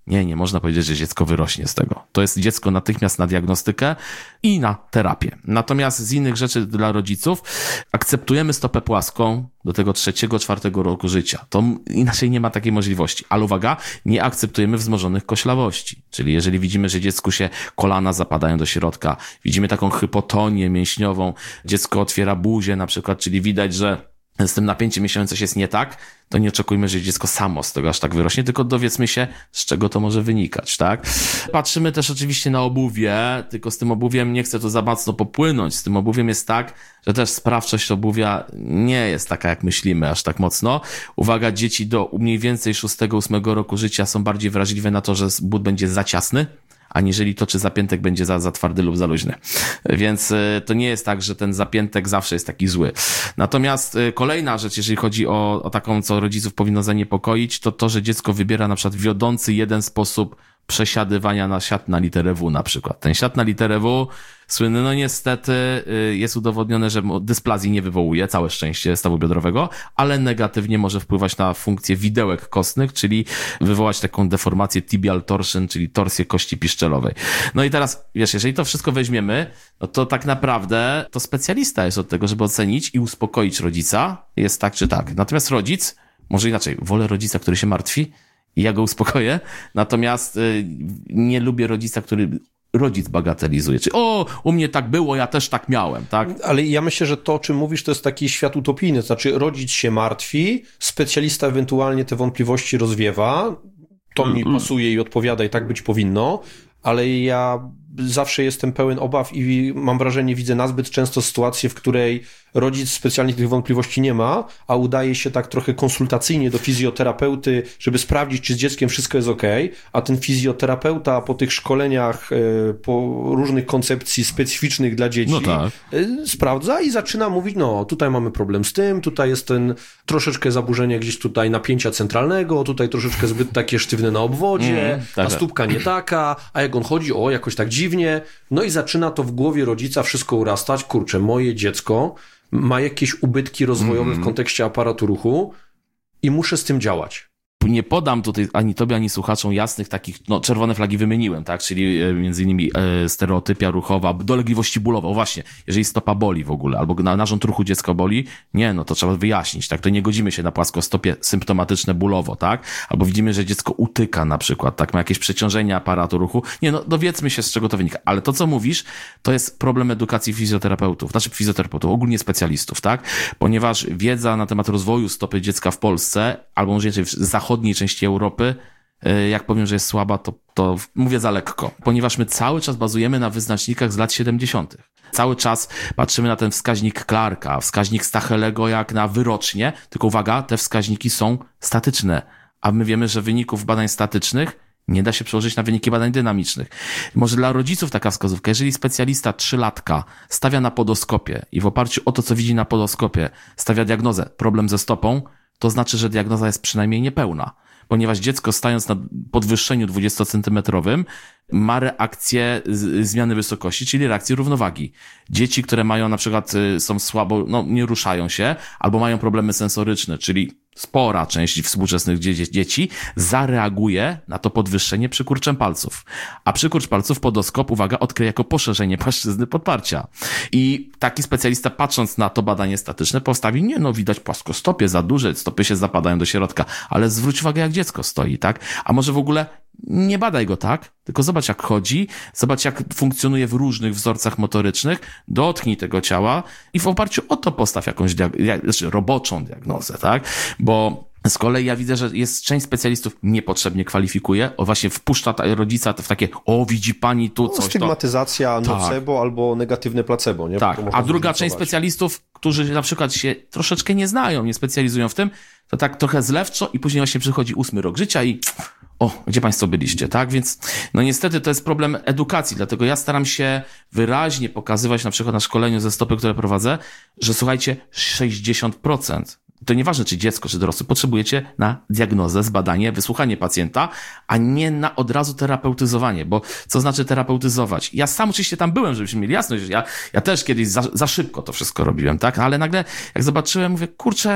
B: Nie, nie można powiedzieć, że dziecko wyrośnie z tego. To jest dziecko natychmiast na diagnostykę i na terapię. Natomiast z innych rzeczy dla rodziców akceptujemy stopę płaską do tego trzeciego, czwartego roku życia. To inaczej nie ma takiej możliwości. Ale uwaga, nie akceptujemy wzmożonych koślawości. Czyli jeżeli widzimy, że dziecku się kolana zapadają do środka, widzimy taką hypotonię mięśniową, dziecko otwiera buzię na przykład, czyli widać, że z tym napięciem mięśniowym coś jest nie tak, to nie oczekujmy, że dziecko samo z tego aż tak wyrośnie, tylko dowiedzmy się, z czego to może wynikać, tak? Patrzymy też oczywiście na obuwie, tylko z tym obuwiem nie chcę tu za mocno popłynąć. Z tym obuwiem jest tak, że też sprawczość obuwia nie jest taka, jak myślimy, aż tak mocno. Uwaga, dzieci do mniej więcej szóstego, ósmego roku życia są bardziej wrażliwe na to, że but będzie za ciasny, aniżeli to, czy zapiętek będzie za, za twardy lub za luźny. Więc y, to nie jest tak, że ten zapiętek zawsze jest taki zły. Natomiast y, kolejna rzecz, jeżeli chodzi o, o taką, co rodziców powinno zaniepokoić, to to, że dziecko wybiera na przykład wiodący jeden sposób przesiadywania na siat na literę W na przykład. Ten siat na literę W słynny, no niestety y, jest udowodnione, że dysplazji nie wywołuje, całe szczęście, stawu biodrowego, ale negatywnie może wpływać na funkcję widełek kostnych, czyli wywołać taką deformację tibial torsion, czyli torsję kości piszczelowej. No i teraz, wiesz, jeżeli to wszystko weźmiemy, no to tak naprawdę to specjalista jest od tego, żeby ocenić i uspokoić rodzica, jest tak czy tak. Natomiast rodzic, może inaczej, wolę rodzica, który się martwi i ja go uspokoję, natomiast y, nie lubię rodzica, który rodzic bagatelizuje. Czyli o, u mnie tak było, ja też tak miałem, tak?
A: Ale ja myślę, że to, o czym mówisz, to jest taki świat utopijny. To znaczy rodzic się martwi, specjalista ewentualnie te wątpliwości rozwiewa, to mi pasuje i odpowiada i tak być powinno, ale ja zawsze jestem pełen obaw i mam wrażenie, widzę nazbyt często sytuację, w której rodzic specjalnie tych wątpliwości nie ma, a udaje się tak trochę konsultacyjnie do fizjoterapeuty, żeby sprawdzić, czy z dzieckiem wszystko jest okej, a ten fizjoterapeuta po tych szkoleniach, po różnych koncepcji specyficznych dla dzieci,
B: no tak,
A: sprawdza i zaczyna mówić, no tutaj mamy problem z tym, tutaj jest ten troszeczkę zaburzenie gdzieś tutaj napięcia centralnego, tutaj troszeczkę zbyt takie sztywne na obwodzie, mm, tak, a stópka nie taka, a jak on chodzi, o jakoś tak dziwnie, no i zaczyna to w głowie rodzica wszystko urastać, kurczę, moje dziecko ma jakieś ubytki rozwojowe mm. w kontekście aparatu ruchu i muszę z tym działać.
B: Nie podam tutaj ani tobie, ani słuchaczom jasnych takich, no czerwone flagi wymieniłem, tak, czyli między innymi e, stereotypia ruchowa, dolegliwości bólowe, o właśnie, jeżeli stopa boli w ogóle, albo na, narząd ruchu dziecka boli, nie, no to trzeba wyjaśnić, tak, to nie godzimy się na płaskostopie symptomatyczne bólowo, tak, albo widzimy, że dziecko utyka na przykład, tak, ma jakieś przeciążenie aparatu ruchu, nie, no dowiedzmy się, z czego to wynika, ale to, co mówisz, to jest problem edukacji fizjoterapeutów, znaczy fizjoterapeutów, ogólnie specjalistów, tak, ponieważ wiedza na temat rozwoju stopy dziecka w Polsce, albo może inaczej w zachodniej części Europy, jak powiem, że jest słaba, to, to mówię za lekko, ponieważ my cały czas bazujemy na wyznacznikach z lat siedemdziesiątych. Cały czas patrzymy na ten wskaźnik Clarka, wskaźnik Stachelego jak na wyrocznie, tylko uwaga, te wskaźniki są statyczne, a my wiemy, że wyników badań statycznych nie da się przełożyć na wyniki badań dynamicznych. Może dla rodziców taka wskazówka, jeżeli specjalista trzylatka stawia na podoskopie i w oparciu o to, co widzi na podoskopie, stawia diagnozę problem ze stopą, to znaczy, że diagnoza jest przynajmniej niepełna, ponieważ dziecko stając na podwyższeniu dwudziestocentymetrowym ma reakcję z, zmiany wysokości, czyli reakcję równowagi. Dzieci, które mają na przykład, są słabo, no nie ruszają się, albo mają problemy sensoryczne, czyli spora część współczesnych dzie- dzieci zareaguje na to podwyższenie przykurczem palców. A przykurcz palców podoskop, uwaga, odkryje jako poszerzenie płaszczyzny podparcia. I taki specjalista, patrząc na to badanie statyczne, postawi, nie no, widać płaskostopie za duże, stopy się zapadają do środka, ale zwróć uwagę, jak dziecko stoi, tak? A może w ogóle nie badaj go tak, tylko zobacz, jak chodzi, zobacz, jak funkcjonuje w różnych wzorcach motorycznych, dotknij tego ciała i w oparciu o to postaw jakąś diag- znaczy roboczą diagnozę, tak? Bo z kolei ja widzę, że jest część specjalistów niepotrzebnie kwalifikuje, o właśnie wpuszcza rodzica w takie, o widzi pani tu coś.
A: No, stygmatyzacja, to... nocebo tak. albo negatywne placebo, nie?
B: Tak, a druga część specjalistów, którzy na przykład się troszeczkę nie znają, nie specjalizują w tym, to tak trochę zlewczo i później właśnie przychodzi ósmy rok życia i o, gdzie państwo byliście, tak? Więc no niestety to jest problem edukacji, dlatego ja staram się wyraźnie pokazywać na przykład na szkoleniu ze stopy, które prowadzę, że słuchajcie, sześćdziesiąt procent to nieważne, czy dziecko, czy dorosły, potrzebujecie na diagnozę, zbadanie, wysłuchanie pacjenta, a nie na od razu terapeutyzowanie, bo co znaczy terapeutyzować? Ja sam oczywiście tam byłem, żebyśmy mieli jasność, że ja, ja też kiedyś za, za szybko to wszystko robiłem, tak? Ale nagle jak zobaczyłem, mówię, kurczę,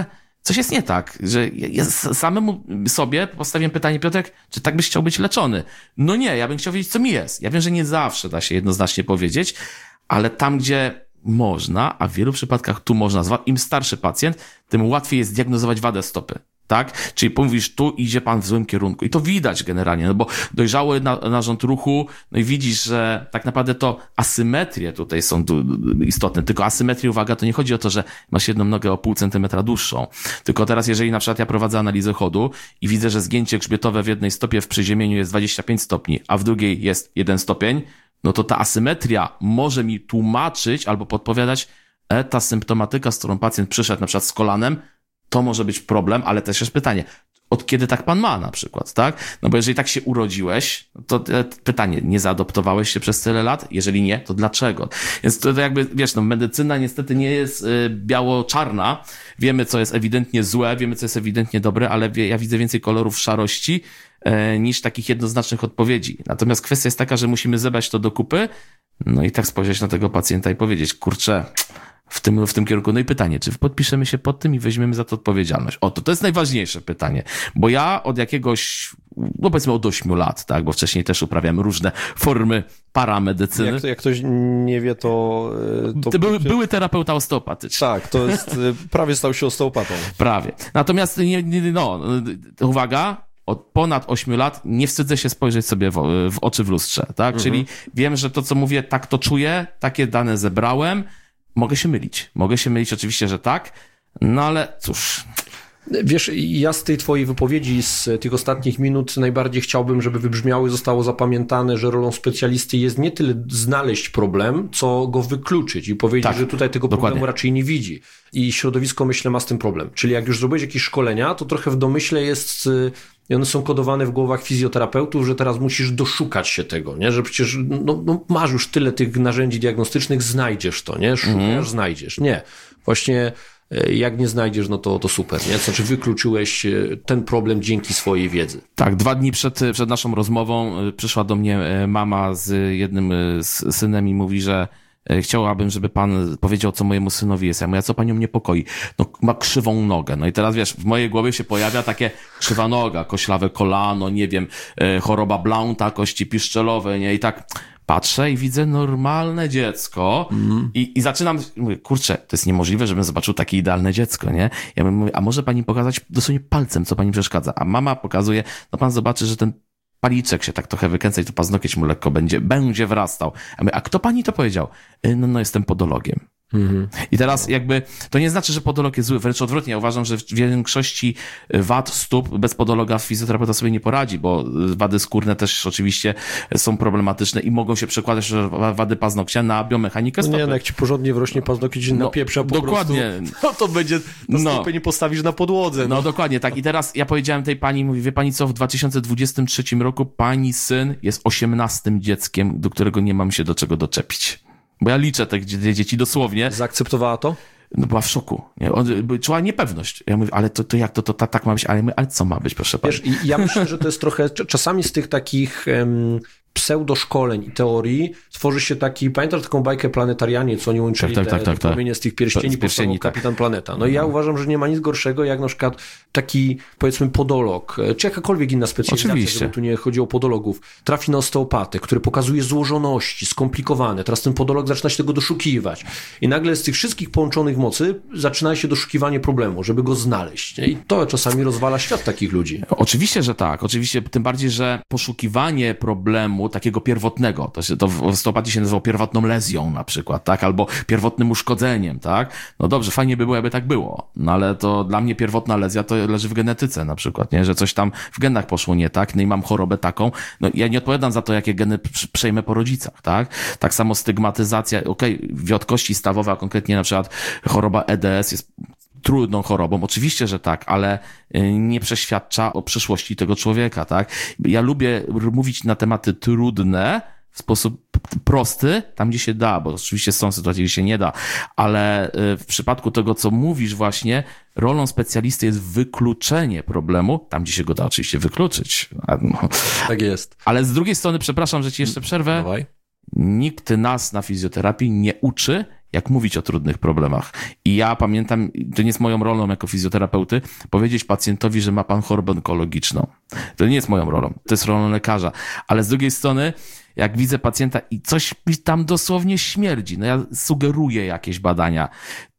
B: coś jest nie tak, że ja samemu sobie postawiłem pytanie, Piotrek, czy tak byś chciał być leczony? No nie, ja bym chciał wiedzieć, co mi jest. Ja wiem, że nie zawsze da się jednoznacznie powiedzieć, ale tam, gdzie można, a w wielu przypadkach tu można, im starszy pacjent, tym łatwiej jest diagnozować wadę stopy. Tak? Czyli mówisz, tu idzie pan w złym kierunku. I to widać generalnie, no bo dojrzały na, narząd ruchu, no i widzisz, że tak naprawdę to asymetrie tutaj są tu istotne. Tylko asymetrie, uwaga, to nie chodzi o to, że masz jedną nogę o pół centymetra dłuższą. Tylko teraz, jeżeli na przykład ja prowadzę analizę chodu i widzę, że zgięcie grzbietowe w jednej stopie w przyziemieniu jest dwadzieścia pięć stopni, a w drugiej jest jeden stopień, no to ta asymetria może mi tłumaczyć albo podpowiadać, e, ta symptomatyka, z którą pacjent przyszedł na przykład z kolanem, to może być problem, ale też jest pytanie, od kiedy tak pan ma na przykład, tak? No bo jeżeli tak się urodziłeś, to pytanie, nie zaadoptowałeś się przez tyle lat? Jeżeli nie, to dlaczego? Więc to, to jakby, wiesz, no medycyna niestety nie jest y, biało-czarna. Wiemy, co jest ewidentnie złe, wiemy, co jest ewidentnie dobre, ale wie, ja widzę więcej kolorów szarości y, niż takich jednoznacznych odpowiedzi. Natomiast kwestia jest taka, że musimy zebrać to do kupy, no i tak spojrzeć na tego pacjenta i powiedzieć, kurczę, w tym, w tym kierunku. No i pytanie, czy podpiszemy się pod tym i weźmiemy za to odpowiedzialność? O, to, to jest najważniejsze pytanie, bo ja od jakiegoś, no powiedzmy od ośmiu lat, tak, bo wcześniej też uprawiałem różne formy paramedycyny.
A: Jak, jak ktoś nie wie, to... to...
B: to były, były terapeuta osteopatyczny.
A: Tak, to jest, prawie stał się osteopatą.
B: Prawie. Natomiast, nie, nie, no, uwaga, od ponad ośmiu lat nie wstydzę się spojrzeć sobie w, w oczy w lustrze, tak, mhm. Czyli wiem, że to, co mówię, tak to czuję, takie dane zebrałem. Mogę się mylić. Mogę się mylić oczywiście, że tak, no ale cóż.
A: Wiesz, ja z tej twojej wypowiedzi, z tych ostatnich minut najbardziej chciałbym, żeby wybrzmiało i zostało zapamiętane, że rolą specjalisty jest nie tyle znaleźć problem, co go wykluczyć i powiedzieć, tak, że tutaj tego
B: dokładnie.
A: problemu raczej nie widzi. I środowisko, myślę, ma z tym problem. Czyli jak już zrobiłeś jakieś szkolenia, to trochę w domyśle jest... I one są kodowane w głowach fizjoterapeutów, że teraz musisz doszukać się tego, nie? Że przecież no, no, masz już tyle tych narzędzi diagnostycznych, znajdziesz to, nie? Szukasz, mm. znajdziesz. Nie. Właśnie jak nie znajdziesz, no to, to super, nie? Znaczy wykluczyłeś ten problem dzięki swojej wiedzy.
B: Tak, dwa dni przed, przed naszą rozmową przyszła do mnie mama z jednym z synem i mówi, że chciałabym, żeby pan powiedział, co mojemu synowi jest. Ja mówię, a co panią niepokoi? No, ma krzywą nogę. No i teraz, wiesz, w mojej głowie się pojawia takie krzywa noga, koślawe kolano, nie wiem, choroba Blounta, kości piszczelowe, nie? I tak patrzę i widzę normalne dziecko mm. i, i zaczynam, mówię, kurczę, to jest niemożliwe, żebym zobaczył takie idealne dziecko, nie? Ja mówię, a może pani pokazać dosłownie palcem, co pani przeszkadza? A mama pokazuje, no pan zobaczy, że ten paliczek się tak trochę wykręca i to paznokieć mu lekko będzie, będzie wrastał. A, my, a kto pani to powiedział? No, no jestem podologiem. Mm-hmm. I teraz jakby, to nie znaczy, że podolog jest zły, wręcz odwrotnie. Ja uważam, że w większości wad stóp bez podologa fizjoterapeuta sobie nie poradzi, bo wady skórne też oczywiście są problematyczne i mogą się przekładać wady paznokcia na biomechanikę stopy.
A: No nie, no jak ci porządnie wrośnie paznokieć
B: no,
A: na pieprza po
B: dokładnie.
A: prostu, no to będzie, na
B: no.
A: stopę nie postawisz na podłodze.
B: No.
A: no
B: dokładnie, tak. I teraz ja powiedziałem tej pani, mówi, wie pani co, w dwa tysiące dwudziestym trzecim roku pani syn jest osiemnastym dzieckiem, do którego nie mam się do czego doczepić. Bo ja liczę te dzieci dosłownie.
A: Zaakceptowała to?
B: No była w szoku. Nie? Czuła niepewność. Ja mówię, ale to, to jak to, to, to tak ma być? Ale, mówię, ale co ma być, proszę pana?
A: Wiesz, ja myślę, że to jest trochę, czasami z tych takich um, pseudoszkoleń i teorii tworzy się taki, pamiętasz taką bajkę Planetarianie, co oni łączyli
B: tak, tak,
A: te,
B: tak,
A: te promienie z tych pierścieni,
B: z pierścieni
A: tak. Kapitan Planeta. No
B: mhm.
A: i ja uważam, że nie ma nic gorszego, jak na przykład taki, powiedzmy, podolog, czy jakakolwiek inna specjalizacja,
B: Oczywiście.
A: żeby tu nie chodzi o podologów, trafi na osteopatę, który pokazuje złożoności, skomplikowane. Teraz ten podolog zaczyna się tego doszukiwać. I nagle z tych wszystkich połączonych mocy zaczyna się doszukiwanie problemu, żeby go znaleźć. Nie? I to czasami rozwala świat takich ludzi.
B: Oczywiście, że tak. Oczywiście, tym bardziej, że poszukiwanie problemu takiego pierwotnego, to, się, to w osteopatii się nazywało pierwotną lezją na przykład, tak? Albo pierwotnym uszkodzeniem, tak? No dobrze, fajnie by było, jakby tak było. No ale to dla mnie pierwotna lezja to leży w genetyce na przykład, nie? Że coś tam w genach poszło nie tak, no i mam chorobę taką. No ja nie odpowiadam za to, jakie geny przejmę po rodzicach, tak? Tak samo stygmatyzacja, okej, okay, wiotkości stawowe, a konkretnie na przykład choroba E D S jest trudną chorobą. Oczywiście, że tak, ale nie przeświadcza o przyszłości tego człowieka, tak? Ja lubię mówić na tematy trudne w sposób prosty, tam gdzie się da, bo oczywiście są sytuacje, gdzie się nie da, ale w przypadku tego, co mówisz właśnie, rolą specjalisty jest wykluczenie problemu, tam gdzie się go da oczywiście wykluczyć. No.
A: Tak jest.
B: Ale z drugiej strony, przepraszam, że ci jeszcze przerwę,
A: Dawaj.
B: Nikt nas na fizjoterapii nie uczy, jak mówić o trudnych problemach. I ja pamiętam, to nie jest moją rolą jako fizjoterapeuty, powiedzieć pacjentowi, że ma pan chorobę onkologiczną. To nie jest moją rolą, to jest rolą lekarza. Ale z drugiej strony, jak widzę pacjenta i coś mi tam dosłownie śmierdzi, no ja sugeruję jakieś badania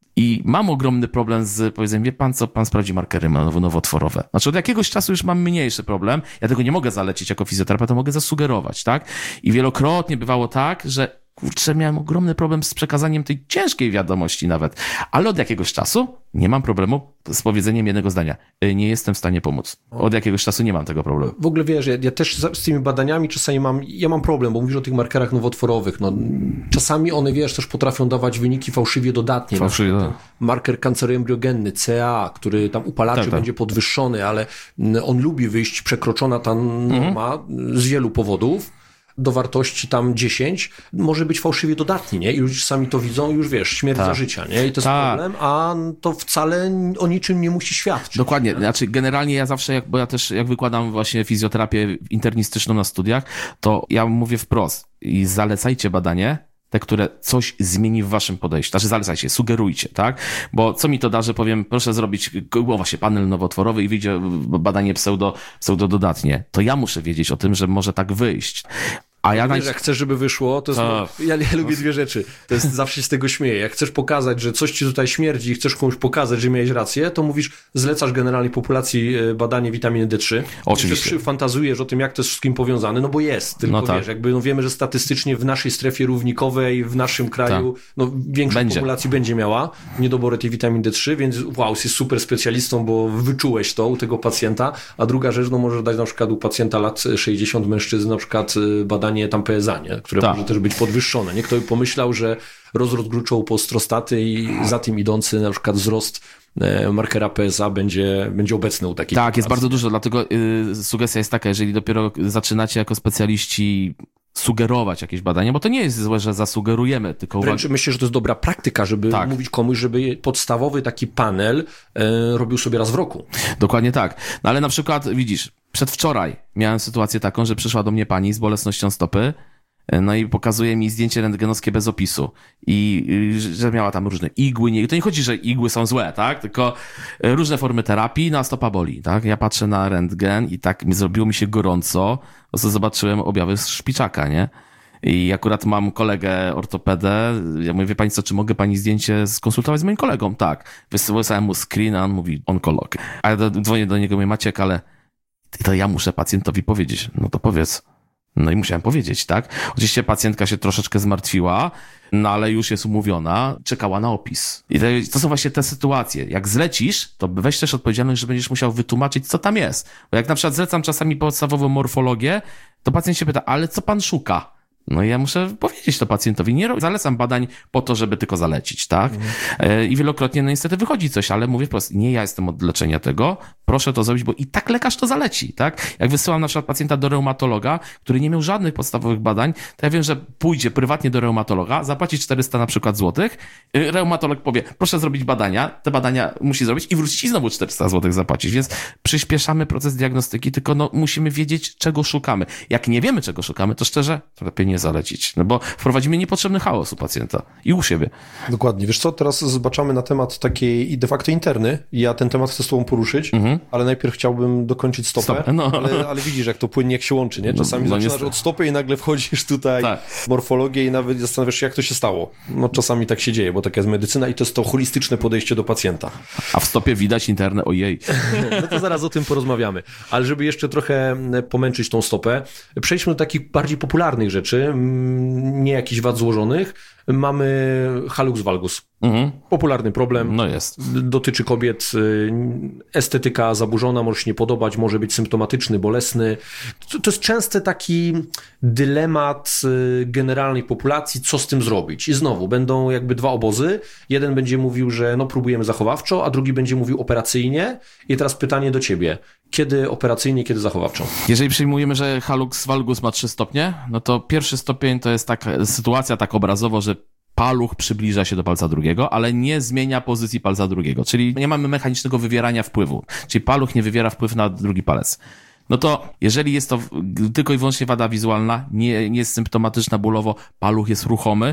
B: i mam ogromny problem z powiedzeniem, wie pan co, pan sprawdzi markery nowotworowe. Znaczy od jakiegoś czasu już mam mniejszy problem, ja tego nie mogę zalecić jako fizjoterapeuta, mogę zasugerować, tak? I wielokrotnie bywało tak, że kurczę, miałem ogromny problem z przekazaniem tej ciężkiej wiadomości nawet. Ale od jakiegoś czasu nie mam problemu z powiedzeniem jednego zdania. Nie jestem w stanie pomóc. Od jakiegoś czasu nie mam tego problemu.
A: W ogóle wiesz, ja, ja też z tymi badaniami czasami mam, ja mam problem, bo mówisz o tych markerach nowotworowych. No, czasami one, wiesz, też potrafią dawać wyniki fałszywie dodatnie.
B: Fałszywie, tak.
A: Marker kanceroembriogenny, C A, który tam upalaczy tak, tak. będzie podwyższony, ale on lubi wyjść przekroczona ta norma mhm. z wielu powodów. Do wartości tam dziesięć, może być fałszywie dodatni, nie? I ludzie sami to widzą, już wiesz, śmierć tak. za życia, nie? I to jest tak. problem, a to wcale o niczym nie musi świadczyć.
B: Dokładnie,
A: nie?
B: Znaczy generalnie ja zawsze, jak, bo ja też jak wykładam właśnie fizjoterapię internistyczną na studiach, to ja mówię wprost i zalecajcie badanie, te, które coś zmieni w waszym podejściu. Znaczy zalecajcie, sugerujcie, tak? Bo co mi to da, że powiem, proszę zrobić o, właśnie panel nowotworowy i wyjdzie badanie pseudo, pseudododatnie. To ja muszę wiedzieć o tym, że może tak wyjść. A ja
A: Wiesz, jak chcesz, żeby wyszło, to jest, to... Ja, ja lubię dwie rzeczy. To jest zawsze się z tego śmieję. Jak chcesz pokazać, że coś ci tutaj śmierdzi i chcesz komuś pokazać, że miałeś rację, to mówisz, zlecasz generalnej populacji badanie witaminy D trzy.
B: Oczywiście.
A: Jeszcze fantazujesz o tym, jak to jest z wszystkim powiązane, no bo jest. Tylko no tak. wiesz, jakby no wiemy, że statystycznie w naszej strefie równikowej, w naszym kraju, tak. no większość będzie. populacji będzie miała niedobory tej witaminy D trzy, więc wow, jesteś super specjalistą, bo wyczułeś to u tego pacjenta. A druga rzecz, no możesz dać na przykład u pacjenta lat sześćdziesiąt mężczyzn na przykład badanie tam P S A, nie? Które tak. może też być podwyższone. Nie? Kto by pomyślał, że rozrost gruczołopoostostaty i za tym idący na przykład wzrost markera P S A będzie, będzie obecny u takich.
B: Tak, populacji. Jest bardzo dużo, dlatego yy, sugestia jest taka, jeżeli dopiero zaczynacie jako specjaliści sugerować jakieś badania, bo to nie jest złe, że zasugerujemy, tylko...
A: Wręcz uwag... myślę, że to jest dobra praktyka, żeby tak. mówić komuś, żeby podstawowy taki panel e, robił sobie raz w roku.
B: Dokładnie tak. No ale na przykład, widzisz, przedwczoraj miałem sytuację taką, że przyszła do mnie pani z bolesnością stopy, no i pokazuje mi zdjęcie rentgenowskie bez opisu i że miała tam różne igły, nie, to nie chodzi, że igły są złe, tak, tylko różne formy terapii, no a stopa boli, tak, ja patrzę na rentgen i tak mi zrobiło mi się gorąco, po co zobaczyłem objawy z szpiczaka, nie, i akurat mam kolegę ortopedę, ja mówię, wie pani co, czy mogę pani zdjęcie skonsultować z moim kolegą? Tak, wysłałem mu screen, a on mówi onkolog, a ja dzwonię do niego, mówię, Maciek, ale to ja muszę pacjentowi powiedzieć, no to powiedz. No i musiałem powiedzieć, tak? Oczywiście pacjentka się troszeczkę zmartwiła, no ale już jest umówiona, czekała na opis. I to, to są właśnie te sytuacje. Jak zlecisz, to weź też odpowiedzialność, że będziesz musiał wytłumaczyć, co tam jest. Bo jak na przykład zlecam czasami podstawową morfologię, to pacjent się pyta, ale co pan szuka? No i ja muszę powiedzieć to pacjentowi. Nie zalecam badań po to, żeby tylko zalecić, tak? Mhm. I wielokrotnie no niestety wychodzi coś, ale mówię wprost, nie ja jestem od leczenia tego, proszę to zrobić, bo i tak lekarz to zaleci, tak? Jak wysyłam na przykład pacjenta do reumatologa, który nie miał żadnych podstawowych badań, to ja wiem, że pójdzie prywatnie do reumatologa, zapłaci czterysta na przykład złotych, reumatolog powie, proszę zrobić badania, te badania musi zrobić i wrócić i znowu czterysta złotych zapłacić, więc przyspieszamy proces diagnostyki, tylko no musimy wiedzieć, czego szukamy. Jak nie wiemy, czego szukamy, to szczerze, to lepiej nie zalecić, no bo wprowadzimy niepotrzebny chaos u pacjenta i u siebie.
A: Dokładnie. Wiesz co, teraz zobaczamy na temat takiej de facto interny. Ja ten temat chcę z tobą poruszyć, mhm. ale najpierw chciałbym dokończyć stopę, Stop. no. ale, ale widzisz, jak to płynnie, jak się łączy, nie? Czasami no, no zaczynasz od stopy i nagle wchodzisz tutaj tak. w morfologię i nawet zastanawiasz się, jak to się stało. No czasami tak się dzieje, bo taka jest medycyna i to jest to holistyczne podejście do pacjenta.
B: A w stopie widać interne, ojej.
A: No to zaraz o tym porozmawiamy. Ale żeby jeszcze trochę pomęczyć tą stopę, przejdźmy do takich bardziej popularnych rzeczy, nie jakichś wad złożonych. Mamy hallux valgus. Mhm. Popularny problem.
B: No jest.
A: Dotyczy kobiet. Estetyka zaburzona, może się nie podobać, może być symptomatyczny, bolesny. To, to jest częsty taki dylemat generalnej populacji, co z tym zrobić. I znowu będą jakby dwa obozy. Jeden będzie mówił, że no próbujemy zachowawczo, a drugi będzie mówił operacyjnie. I teraz pytanie do ciebie. Kiedy operacyjnie, kiedy zachowawczo?
B: Jeżeli przyjmujemy, że hallux valgus ma trzy stopnie, no to pierwszy stopień to jest taka sytuacja tak obrazowo, że paluch przybliża się do palca drugiego, ale nie zmienia pozycji palca drugiego, czyli nie mamy mechanicznego wywierania wpływu, czyli paluch nie wywiera wpływ na drugi palec. No to jeżeli jest to tylko i wyłącznie wada wizualna, nie, nie jest symptomatyczna bólowo, paluch jest ruchomy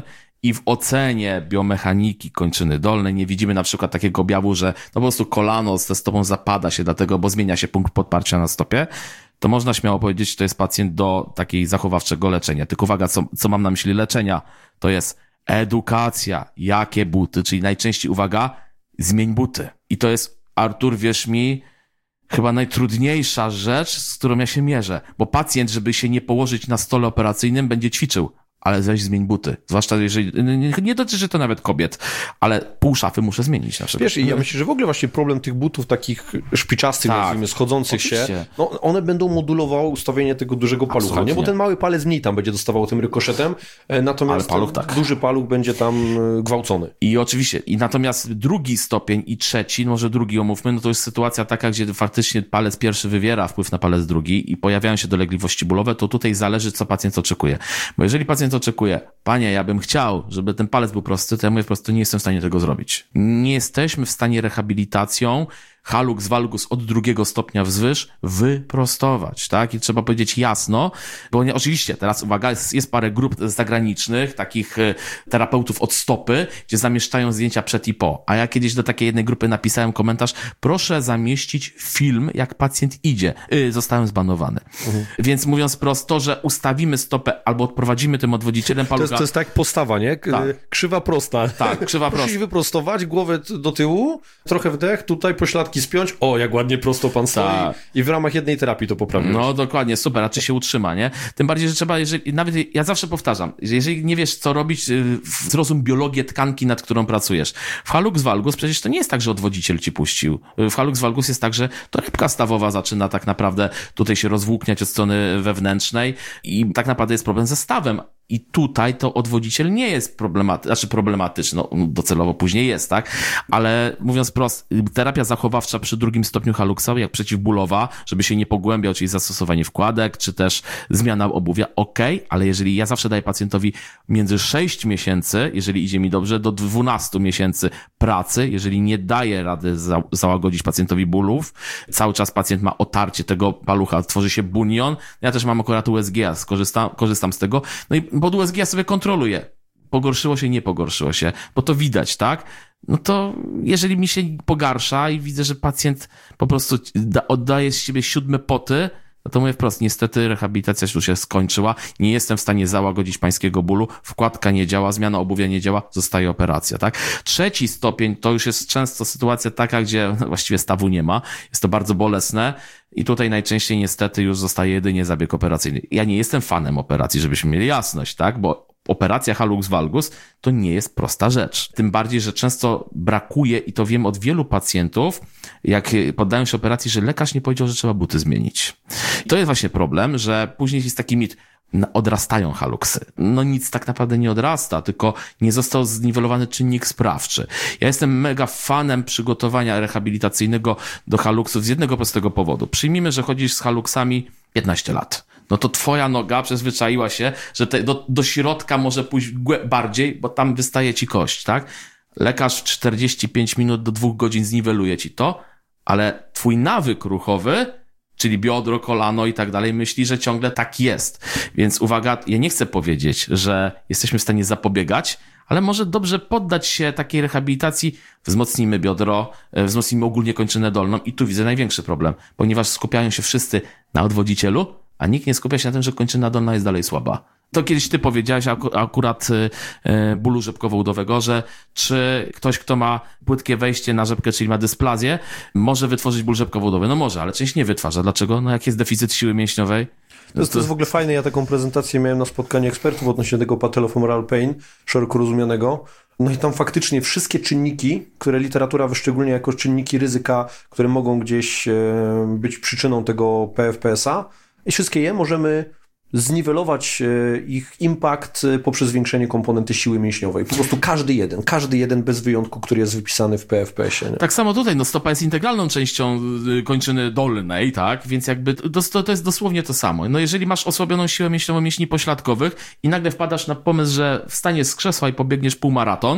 B: i w ocenie biomechaniki kończyny dolnej nie widzimy na przykład takiego objawu, że no po prostu kolano ze stopą zapada się dlatego, bo zmienia się punkt podparcia na stopie, to można śmiało powiedzieć, że to jest pacjent do takiej zachowawczego leczenia. Tylko uwaga, co, co mam na myśli leczenia, to jest edukacja, jakie buty, czyli najczęściej uwaga, zmień buty. I to jest, Artur, wierz mi, chyba najtrudniejsza rzecz, z którą ja się mierzę, bo pacjent, żeby się nie położyć na stole operacyjnym, będzie ćwiczył, ale weź zmień buty. Zwłaszcza jeżeli, nie, nie dotyczy to nawet kobiet, ale pół szafy muszę zmienić na przykład.
A: Wiesz, i ja myślę, że w ogóle właśnie problem tych butów takich szpiczastych, tak, nazwijmy, schodzących oczywiście. się, no one będą modulowały ustawienie tego dużego palucha, absolutnie. Nie? Bo ten mały palec mniej tam będzie dostawał tym rykoszetem, natomiast paluch, tak. duży paluch będzie tam gwałcony.
B: I oczywiście, i natomiast drugi stopień i trzeci, może drugi omówmy, no to jest sytuacja taka, gdzie faktycznie palec pierwszy wywiera wpływ na palec drugi i pojawiają się dolegliwości bólowe, to tutaj zależy, co pacjent oczekuje. Bo jeżeli pacjent oczekuje, panie, ja bym chciał, żeby ten palec był prosty, to ja mówię po prostu, nie jestem w stanie tego zrobić. Nie jesteśmy w stanie rehabilitacją hallux valgus od drugiego stopnia wzwyż wyprostować, tak? I trzeba powiedzieć jasno, bo nie, oczywiście, teraz uwaga, jest, jest parę grup zagranicznych, takich y, terapeutów od stopy, gdzie zamieszczają zdjęcia przed i po. A ja kiedyś do takiej jednej grupy napisałem komentarz, proszę zamieścić film, jak pacjent idzie. Y, zostałem zbanowany. Mhm. Więc mówiąc prosto, że ustawimy stopę albo odprowadzimy tym odwodzicielem palucha.
A: To jest, to jest tak postawa, nie? K- tak. Krzywa prosta.
B: Tak, krzywa prosta.
A: Musisz wyprostować, głowę do tyłu, trochę wdech, tutaj pośladki spiąć. O, jak ładnie prosto pan stoi. Ta. I w ramach jednej terapii to poprawiłeś.
B: No dokładnie, super, a czy się utrzyma, nie? Tym bardziej, że trzeba, jeżeli, nawet ja zawsze powtarzam, że jeżeli nie wiesz, co robić, zrozum biologię tkanki, nad którą pracujesz. W hallux valgus przecież to nie jest tak, że odwodziciel ci puścił. W hallux valgus jest tak, że to rybka stawowa zaczyna tak naprawdę tutaj się rozwłókniać od strony wewnętrznej i tak naprawdę jest problem ze stawem. I tutaj to odwodziciel nie jest problematyczny, znaczy problematyczny, no docelowo później jest, tak? Ale mówiąc prosto, terapia zachowawcza przy drugim stopniu halluxa, jak przeciwbólowa, żeby się nie pogłębiał, czyli zastosowanie wkładek, czy też zmiana obuwia, okej, okay, ale jeżeli ja zawsze daję pacjentowi między sześć miesięcy, jeżeli idzie mi dobrze, do dwunastu miesięcy pracy, jeżeli nie daję rady za, załagodzić pacjentowi bólów, cały czas pacjent ma otarcie tego palucha, tworzy się bunion, ja też mam akurat U S G, skorzystam, korzystam z tego, no i pod U S G ja sobie kontroluję. Pogorszyło się, nie pogorszyło się, bo to widać, tak? No to jeżeli mi się pogarsza i widzę, że pacjent po prostu da, oddaje z siebie siódme poty, no to mówię wprost, niestety rehabilitacja już się skończyła, nie jestem w stanie załagodzić pańskiego bólu, wkładka nie działa, zmiana obuwia nie działa, zostaje operacja, tak? Trzeci stopień to już jest często sytuacja taka, gdzie właściwie stawu nie ma, jest to bardzo bolesne i tutaj najczęściej niestety już zostaje jedynie zabieg operacyjny. Ja nie jestem fanem operacji, żebyśmy mieli jasność, tak? Bo operacja hallux valgus to nie jest prosta rzecz. Tym bardziej, że często brakuje, i to wiem od wielu pacjentów, jak poddają się operacji, że lekarz nie powiedział, że trzeba buty zmienić. I to jest właśnie problem, że później jest taki mit, odrastają halluxy. No nic tak naprawdę nie odrasta, tylko nie został zniwelowany czynnik sprawczy. Ja jestem mega fanem przygotowania rehabilitacyjnego do halluxów z jednego prostego powodu. Przyjmijmy, że chodzisz z halluxami piętnaście lat. No to twoja noga przyzwyczaiła się, że te, do, do środka może pójść bardziej, bo tam wystaje ci kość, tak? Lekarz w czterdzieści pięć minut do dwóch godzin zniweluje ci to, ale twój nawyk ruchowy, czyli biodro, kolano i tak dalej, myśli, że ciągle tak jest. Więc uwaga, ja nie chcę powiedzieć, że jesteśmy w stanie zapobiegać, ale może dobrze poddać się takiej rehabilitacji, wzmocnijmy biodro, wzmocnijmy ogólnie kończynę dolną i tu widzę największy problem, ponieważ skupiają się wszyscy na odwodzicielu, a nikt nie skupia się na tym, że kończyna dolna jest dalej słaba. To kiedyś ty powiedziałeś akurat y, bólu rzepkowo-udowego, że czy ktoś, kto ma płytkie wejście na rzepkę, czyli ma dysplazję, może wytworzyć ból rzepkowo-udowy? No może, ale część nie wytwarza. Dlaczego? No jak jest deficyt siły mięśniowej?
A: To jest, to jest w ogóle fajne. Ja taką prezentację miałem na spotkaniu ekspertów odnośnie tego patellofemoral pain, szeroko rozumianego. No i tam faktycznie wszystkie czynniki, które literatura wyszczególnia jako czynniki ryzyka, które mogą gdzieś być przyczyną tego P F P S A, i wszystkie je możemy zniwelować ich impact poprzez zwiększenie komponenty siły mięśniowej. Po prostu każdy jeden, każdy jeden bez wyjątku, który jest wypisany w P F P S ie. Nie?
B: Tak samo tutaj, no stopa jest integralną częścią kończyny dolnej, tak? Więc jakby to, to jest dosłownie to samo. No jeżeli masz osłabioną siłę mięśniową mięśni pośladkowych i nagle wpadasz na pomysł, że wstaniesz z krzesła i pobiegniesz półmaraton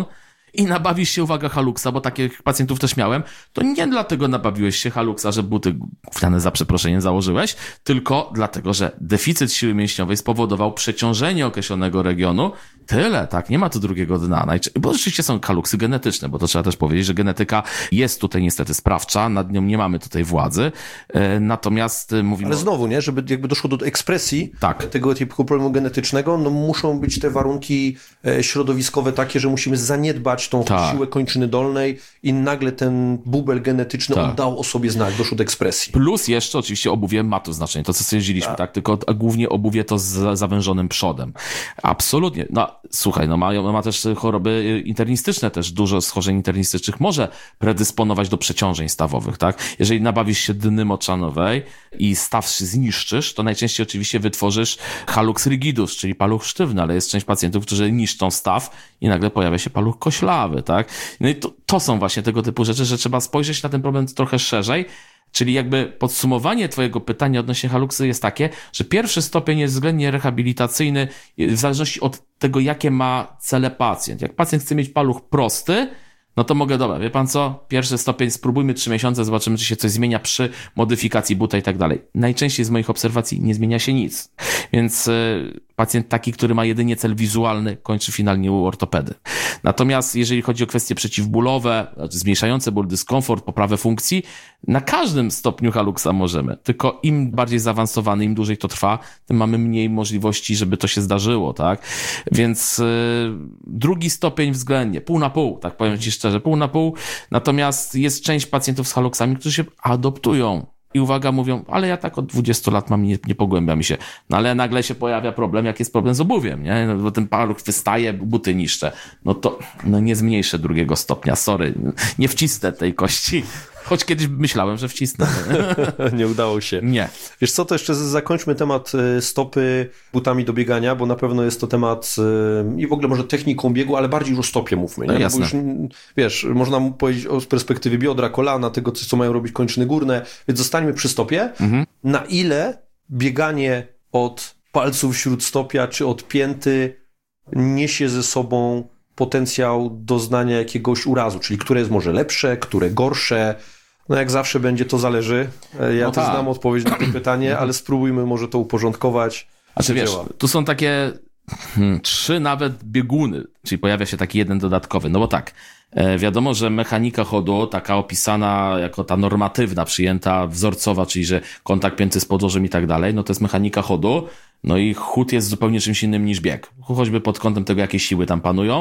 B: i nabawisz się, uwaga, haluxa, bo takich pacjentów też miałem, to nie dlatego nabawiłeś się haluxa, że buty gówniane za przeproszeniem założyłeś, tylko dlatego, że deficyt siły mięśniowej spowodował przeciążenie określonego regionu. Tyle, tak, nie ma tu drugiego dna. Bo oczywiście są haluksy genetyczne, bo to trzeba też powiedzieć, że genetyka jest tutaj niestety sprawcza, nad nią nie mamy tutaj władzy, natomiast mówimy...
A: Ale znowu, nie, żeby jakby doszło do ekspresji tak. tego typu problemu genetycznego, no muszą być te warunki środowiskowe takie, że musimy zaniedbać tą tak. siłę kończyny dolnej i nagle ten bubel genetyczny tak. oddał o sobie znak, doszło do ekspresji.
B: Plus jeszcze oczywiście obuwie ma tu znaczenie, to co stwierdziliśmy, tak. tak, tylko głównie obuwie to z zawężonym przodem. Absolutnie. No słuchaj, no ma, no ma też choroby internistyczne, też dużo schorzeń internistycznych może predysponować do przeciążeń stawowych, tak? Jeżeli nabawisz się dny moczanowej i staw zniszczysz, to najczęściej oczywiście wytworzysz hallux rigidus, czyli paluch sztywny, ale jest część pacjentów, którzy niszczą staw i nagle pojawia się paluch koślawy, tak? No i to, to są właśnie tego typu rzeczy, że trzeba spojrzeć na ten problem trochę szerzej. Czyli jakby podsumowanie twojego pytania odnośnie haluksy jest takie, że pierwszy stopień jest względnie rehabilitacyjny w zależności od tego, jakie ma cele pacjent. Jak pacjent chce mieć paluch prosty, no to mogę, dobra, wie pan co, pierwszy stopień, spróbujmy trzy miesiące, zobaczymy, czy się coś zmienia przy modyfikacji buta i tak dalej. Najczęściej z moich obserwacji nie zmienia się nic. Więc y, pacjent taki, który ma jedynie cel wizualny, kończy finalnie u ortopedy. Natomiast jeżeli chodzi o kwestie przeciwbólowe, zmniejszające ból, dyskomfort, poprawę funkcji, na każdym stopniu haluxa możemy. Tylko im bardziej zaawansowany, im dłużej to trwa, tym mamy mniej możliwości, żeby to się zdarzyło, tak? Więc y, drugi stopień względnie, pół na pół, tak powiem ci szczerze, pół na pół. Natomiast jest część pacjentów z haluxami, którzy się adoptują. I uwaga, mówią, ale ja tak od dwudziestu lat mam, nie, nie pogłębia mi się. No ale nagle się pojawia problem, jak jest problem z obuwiem, nie? No, bo ten paluch wystaje, buty niszczę. No to no nie zmniejszę drugiego stopnia, sorry. Nie wcisnę tej kości. Choć kiedyś myślałem, że wcisnę.
A: Nie udało się.
B: Nie.
A: Wiesz co, to jeszcze zakończmy temat stopy butami do biegania, bo na pewno jest to temat i w ogóle może techniką biegu, ale bardziej już o stopie mówmy. Nie?
B: No jasne.
A: Bo już, wiesz, można powiedzieć o z perspektywy biodra, kolana, tego, co mają robić kończyny górne, więc zostańmy przy stopie. Mhm. Na ile bieganie od palców śródstopia czy od pięty niesie ze sobą potencjał doznania jakiegoś urazu, czyli które jest może lepsze, które gorsze. No jak zawsze będzie, to zależy. Ja no też tak. znam odpowiedź na to pytanie, ale spróbujmy może to uporządkować.
B: A czy wiesz, tu są takie hmm, trzy nawet bieguny, czyli pojawia się taki jeden dodatkowy. No bo tak, e, wiadomo, że mechanika chodu, taka opisana jako ta normatywna, przyjęta, wzorcowa, czyli że kontakt pięty z podłożem i tak dalej, no to jest mechanika chodu. No i chód jest zupełnie czymś innym niż bieg. Choćby pod kątem tego, jakie siły tam panują.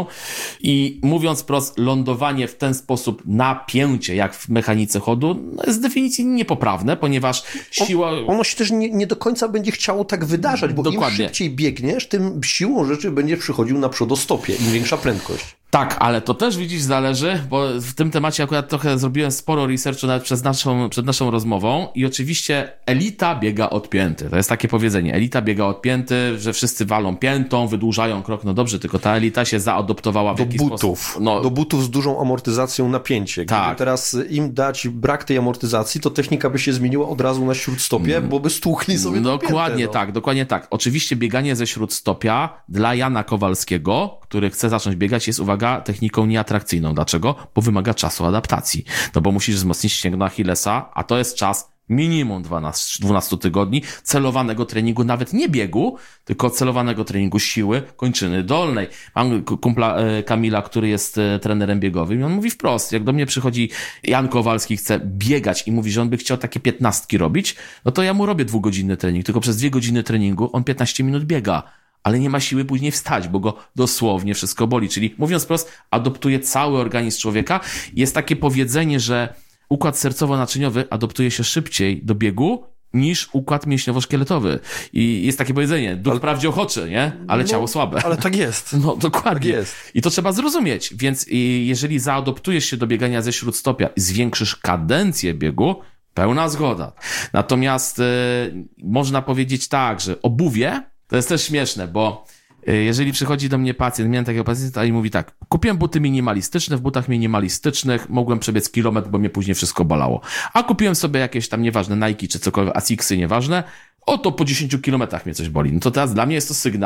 B: I mówiąc wprost, lądowanie w ten sposób na pięcie, jak w mechanice chodu, no jest z definicji niepoprawne, ponieważ siła...
A: On, ono się też nie, nie do końca będzie chciało tak wydarzać, bo Dokładnie. Im szybciej biegniesz, tym siłą rzeczy będzie przychodził na przodostopie, im większa prędkość.
B: Tak, ale to też widzisz zależy, bo w tym temacie akurat trochę zrobiłem sporo researchu nawet przed naszą, przed naszą rozmową i oczywiście elita biega od pięty. To jest takie powiedzenie, elita biega od pięty, że wszyscy walą piętą, wydłużają krok, no dobrze, tylko ta elita się zaadoptowała w
A: do
B: jakiś
A: butów,
B: sposób.
A: No, do butów z dużą amortyzacją na pięcie. Gdyby tak. teraz im dać brak tej amortyzacji, to technika by się zmieniła od razu na śródstopie, mm. bo by stłukli sobie
B: Dokładnie
A: piętę, no.
B: tak, dokładnie tak. Oczywiście bieganie ze śródstopia dla Jana Kowalskiego, który chce zacząć biegać, jest, uwaga, techniką nieatrakcyjną. Dlaczego? Bo wymaga czasu adaptacji. No bo musisz wzmocnić ścięgno Achillesa, a to jest czas minimum dwanaście tygodni celowanego treningu, nawet nie biegu, tylko celowanego treningu siły kończyny dolnej. Mam kumpla Kamila, który jest trenerem biegowym i on mówi wprost, jak do mnie przychodzi Jan Kowalski, chce biegać i mówi, że on by chciał takie piętnastki robić, no to ja mu robię dwugodzinny trening, tylko przez dwie godziny treningu on piętnaście minut biega, ale nie ma siły później wstać, bo go dosłownie wszystko boli. Czyli mówiąc wprost, adoptuje cały organizm człowieka. Jest takie powiedzenie, że układ sercowo-naczyniowy adoptuje się szybciej do biegu niż układ mięśniowo-szkieletowy. I jest takie powiedzenie, duch ale, wprawdzie ochoczy, nie? Ale no, ciało słabe.
A: Ale tak jest.
B: No dokładnie.
A: Tak jest.
B: I to trzeba zrozumieć. Więc jeżeli zaadoptujesz się do biegania ze śródstopia i zwiększysz kadencję biegu, pełna zgoda. Natomiast yy, można powiedzieć tak, że obuwie to jest też śmieszne, bo jeżeli przychodzi do mnie pacjent, miałem takiego pacjenta i mówi tak, kupiłem buty minimalistyczne, w butach minimalistycznych mogłem przebiec kilometr, bo mnie później wszystko bolało. A kupiłem sobie jakieś tam nieważne Nike czy cokolwiek, Asicsy, nieważne, oto po dziesięciu kilometrach mnie coś boli. No to teraz dla mnie jest to sygnał,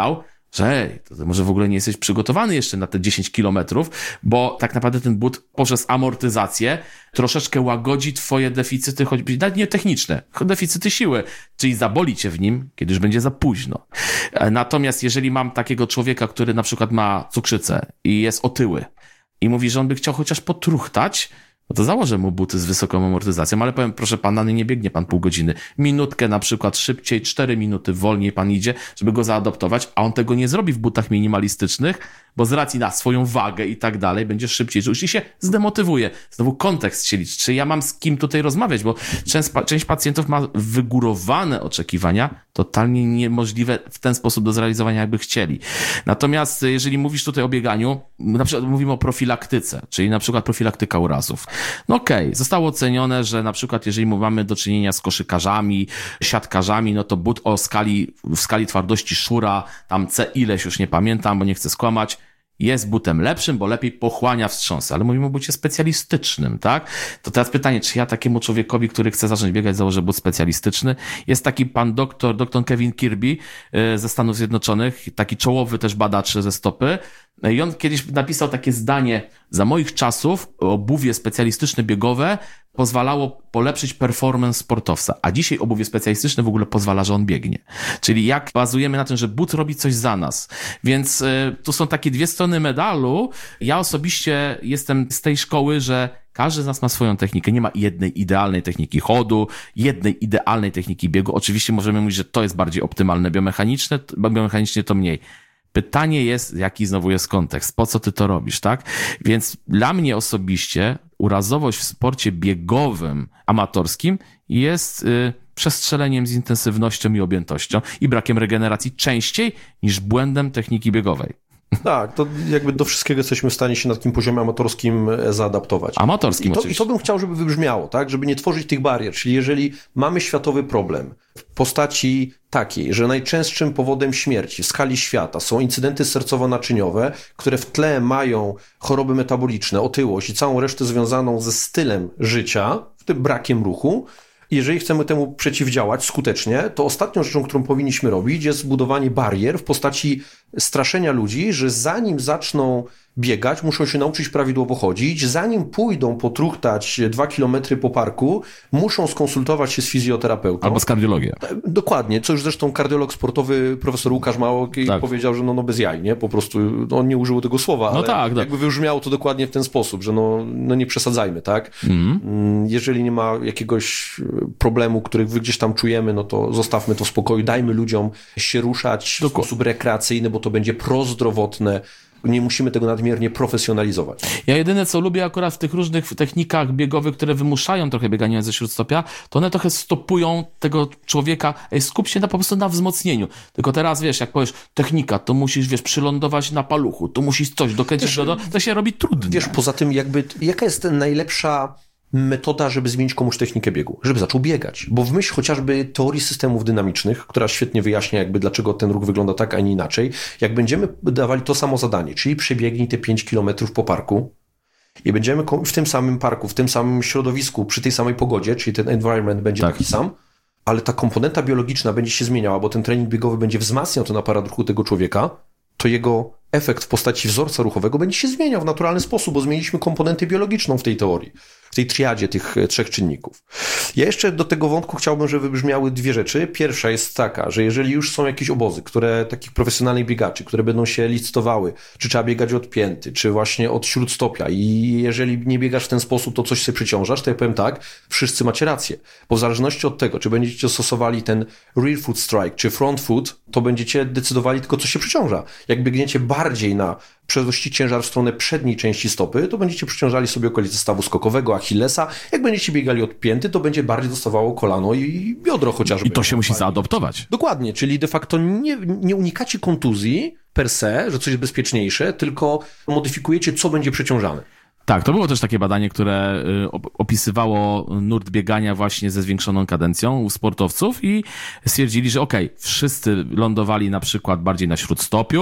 B: że hej, to może w ogóle nie jesteś przygotowany jeszcze na te dziesięć kilometrów, bo tak naprawdę ten but poprzez amortyzację troszeczkę łagodzi twoje deficyty, choćby nawet nie techniczne, deficyty siły, czyli zaboli cię w nim, kiedy już będzie za późno. Natomiast jeżeli mam takiego człowieka, który na przykład ma cukrzycę i jest otyły i mówi, że on by chciał chociaż potruchtać, no to założę mu buty z wysoką amortyzacją, ale powiem, proszę pana, nie biegnie pan pół godziny. Minutkę na przykład szybciej, cztery minuty wolniej pan idzie, żeby go zaadoptować, a on tego nie zrobi w butach minimalistycznych, bo z racji na swoją wagę i tak dalej będzie szybciej czuł i się zdemotywuje. Znowu kontekst się liczy. Czy ja mam z kim tutaj rozmawiać, bo część, część pacjentów ma wygórowane oczekiwania, totalnie niemożliwe w ten sposób do zrealizowania, jakby chcieli. Natomiast jeżeli mówisz tutaj o bieganiu, na przykład mówimy o profilaktyce, czyli na przykład profilaktyka urazów. No okej, okay, zostało ocenione, że na przykład jeżeli mamy do czynienia z koszykarzami, siatkarzami, no to but o skali, w skali twardości Szura, tam C ileś, już nie pamiętam, bo nie chcę skłamać, jest butem lepszym, bo lepiej pochłania wstrząsy, ale mówimy o bucie specjalistycznym, tak? To teraz pytanie, czy ja takiemu człowiekowi, który chce zacząć biegać, założę but specjalistyczny? Jest taki pan doktor, doktor Kevin Kirby ze Stanów Zjednoczonych, taki czołowy też badacz ze stopy, i on kiedyś napisał takie zdanie: za moich czasów obuwie specjalistyczne biegowe pozwalało polepszyć performance sportowca, a dzisiaj obuwie specjalistyczne w ogóle pozwala, że on biegnie. Czyli jak bazujemy na tym, że but robi coś za nas. Więc y, tu są takie dwie strony medalu. Ja osobiście jestem z tej szkoły, że każdy z nas ma swoją technikę. Nie ma jednej idealnej techniki chodu, jednej idealnej techniki biegu. Oczywiście możemy mówić, że to jest bardziej optymalne biomechaniczne, biomechanicznie to mniej. Pytanie jest, jaki znowu jest kontekst, po co ty to robisz, tak? Więc dla mnie osobiście urazowość w sporcie biegowym, amatorskim jest y, przestrzeleniem z intensywnością i objętością i brakiem regeneracji częściej niż błędem techniki biegowej.
A: Tak, to jakby do wszystkiego jesteśmy w stanie się na takim poziomie amatorskim zaadaptować.
B: Amatorskim
A: I to,
B: oczywiście.
A: I to bym chciał, żeby wybrzmiało, tak? Żeby nie tworzyć tych barier. Czyli jeżeli mamy światowy problem w postaci takiej, że najczęstszym powodem śmierci w skali świata są incydenty sercowo-naczyniowe, które w tle mają choroby metaboliczne, otyłość i całą resztę związaną ze stylem życia, w tym brakiem ruchu, jeżeli chcemy temu przeciwdziałać skutecznie, to ostatnią rzeczą, którą powinniśmy robić, jest budowanie barier w postaci straszenia ludzi, że zanim zaczną biegać, muszą się nauczyć prawidłowo chodzić, zanim pójdą potruchtać dwa kilometry po parku, muszą skonsultować się z fizjoterapeutą.
B: Albo z kardiologiem.
A: Dokładnie, co już zresztą kardiolog sportowy profesor Łukasz Małok tak. powiedział, że no, no bez jaj, nie? Po prostu no, on nie użył tego słowa, no ale tak, jakby wybrzmiało to dokładnie w ten sposób, że no, no nie przesadzajmy, tak? Mm. Jeżeli nie ma jakiegoś problemu, który gdzieś tam czujemy, no to zostawmy to w spokoju, dajmy ludziom się ruszać w sposób rekreacyjny, bo to będzie prozdrowotne. Nie musimy tego nadmiernie profesjonalizować.
B: Ja jedyne, co lubię akurat w tych różnych technikach biegowych, które wymuszają trochę biegania ze śródstopia, to one trochę stopują tego człowieka. Ej, skup się na, po prostu na wzmocnieniu. Tylko teraz, wiesz, jak powiesz technika, to musisz, wiesz, przylądować na paluchu, to musisz coś dokręcić, do, to się robi trudne.
A: Wiesz, poza tym jakby, jaka jest najlepsza metoda, żeby zmienić komuś technikę biegu? Żeby zaczął biegać. Bo w myśl chociażby teorii systemów dynamicznych, która świetnie wyjaśnia jakby dlaczego ten ruch wygląda tak, a nie inaczej, jak będziemy dawali to samo zadanie, czyli przebiegnij te pięć kilometrów po parku i będziemy w tym samym parku, w tym samym środowisku, przy tej samej pogodzie, czyli ten environment będzie tak. taki sam, ale ta komponenta biologiczna będzie się zmieniała, bo ten trening biegowy będzie wzmacniał ten aparat ruchu tego człowieka, to jego efekt w postaci wzorca ruchowego będzie się zmieniał w naturalny sposób, bo zmieniliśmy komponentę biologiczną w tej teorii, w tej triadzie tych trzech czynników. Ja jeszcze do tego wątku chciałbym, żeby wybrzmiały dwie rzeczy. Pierwsza jest taka, że jeżeli już są jakieś obozy, które takich profesjonalnych biegaczy, które będą się licytowały, czy trzeba biegać od pięty, czy właśnie od śródstopia i jeżeli nie biegasz w ten sposób, to coś się przyciążasz, to ja powiem tak, wszyscy macie rację, bo w zależności od tego, czy będziecie stosowali ten rear foot strike, czy front foot, to będziecie decydowali tylko, co się przyciąża. Jak biegniecie bardziej na przenosi ciężar w stronę przedniej części stopy, to będziecie przyciążali sobie okolice stawu skokowego, Achillesa. Jak będziecie biegali od pięty, to będzie bardziej dostawało kolano i biodro chociażby.
B: I to się musi zaadoptować.
A: Dokładnie, czyli de facto nie, nie unikacie kontuzji per se, że coś jest bezpieczniejsze, tylko modyfikujecie, co będzie przeciążane.
B: Tak, to było też takie badanie, które opisywało nurt biegania właśnie ze zwiększoną kadencją u sportowców i stwierdzili, że okej, okay, wszyscy lądowali na przykład bardziej na śródstopiu,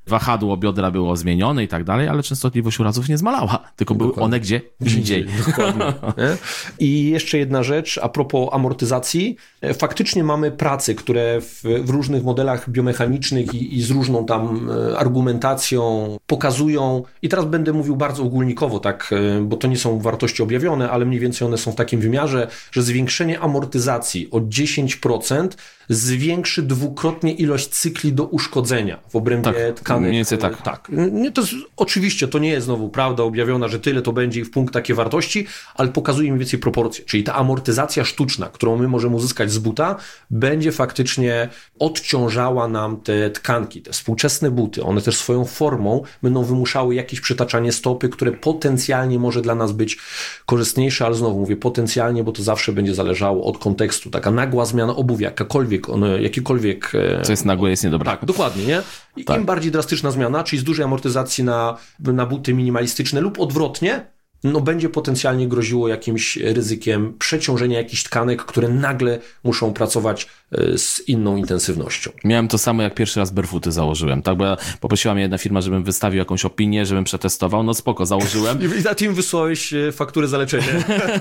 B: wahadło biodra było zmienione i tak dalej, ale częstotliwość urazów nie zmalała, tylko były
A: Dokładnie.
B: one gdzie indziej.
A: Dokładnie. I jeszcze jedna rzecz, a propos amortyzacji. Faktycznie mamy prace, które w, w różnych modelach biomechanicznych i, i z różną tam argumentacją pokazują, i teraz będę mówił bardzo ogólnikowo, tak, bo to nie są wartości objawione, ale mniej więcej one są w takim wymiarze, że zwiększenie amortyzacji o dziesięć procent zwiększy dwukrotnie ilość cykli do uszkodzenia w obrębie
B: tak,
A: tkanek.
B: Mniej więcej tak.
A: tak. Nie, to jest, oczywiście to nie jest znowu prawda objawiona, że tyle to będzie i w punkt takie wartości, ale pokazuje mniej więcej proporcje. Czyli ta amortyzacja sztuczna, którą my możemy uzyskać z buta, będzie faktycznie odciążała nam te tkanki. Te współczesne buty, one też swoją formą będą wymuszały jakieś przytaczanie stopy, które potencjalnie może dla nas być korzystniejsze, ale znowu mówię potencjalnie, bo to zawsze będzie zależało od kontekstu. Taka nagła zmiana obuwia, jakakolwiek, on, jakikolwiek...
B: Co jest nagłe, jest niedobre.
A: Tak, dokładnie, nie? I tak. Im bardziej drastyczna zmiana, czyli z dużej amortyzacji na, na buty minimalistyczne lub odwrotnie, no będzie potencjalnie groziło jakimś ryzykiem przeciążenia jakichś tkanek, które nagle muszą pracować z inną intensywnością.
B: Miałem to samo, jak pierwszy raz barefooty założyłem, tak, bo ja poprosiła mnie jedna firma, żebym wystawił jakąś opinię, żebym przetestował, no spoko, założyłem.
A: I za tym wysłałeś fakturę za leczenie.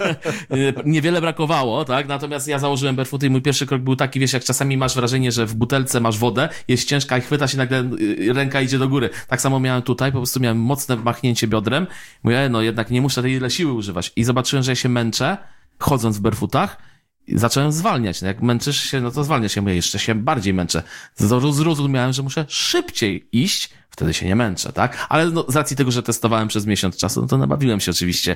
B: Niewiele brakowało, tak, natomiast ja założyłem barefooty i mój pierwszy krok był taki, wiesz, jak czasami masz wrażenie, że w butelce masz wodę, jest ciężka i chwyta się nagle, ręka idzie do góry. Tak samo miałem tutaj, po prostu miałem mocne machnięcie biodrem, mówię, no jednak nie muszę tyle siły używać. I zobaczyłem, że ja się męczę, chodząc w barefootach, i zacząłem zwalniać. No jak męczysz się, no to zwalniasz się. Mówię, jeszcze się bardziej męczę. Zrozumiałem, że muszę szybciej iść, wtedy się nie męczę, tak? Ale no, z racji tego, że testowałem przez miesiąc czasu, no to nabawiłem się oczywiście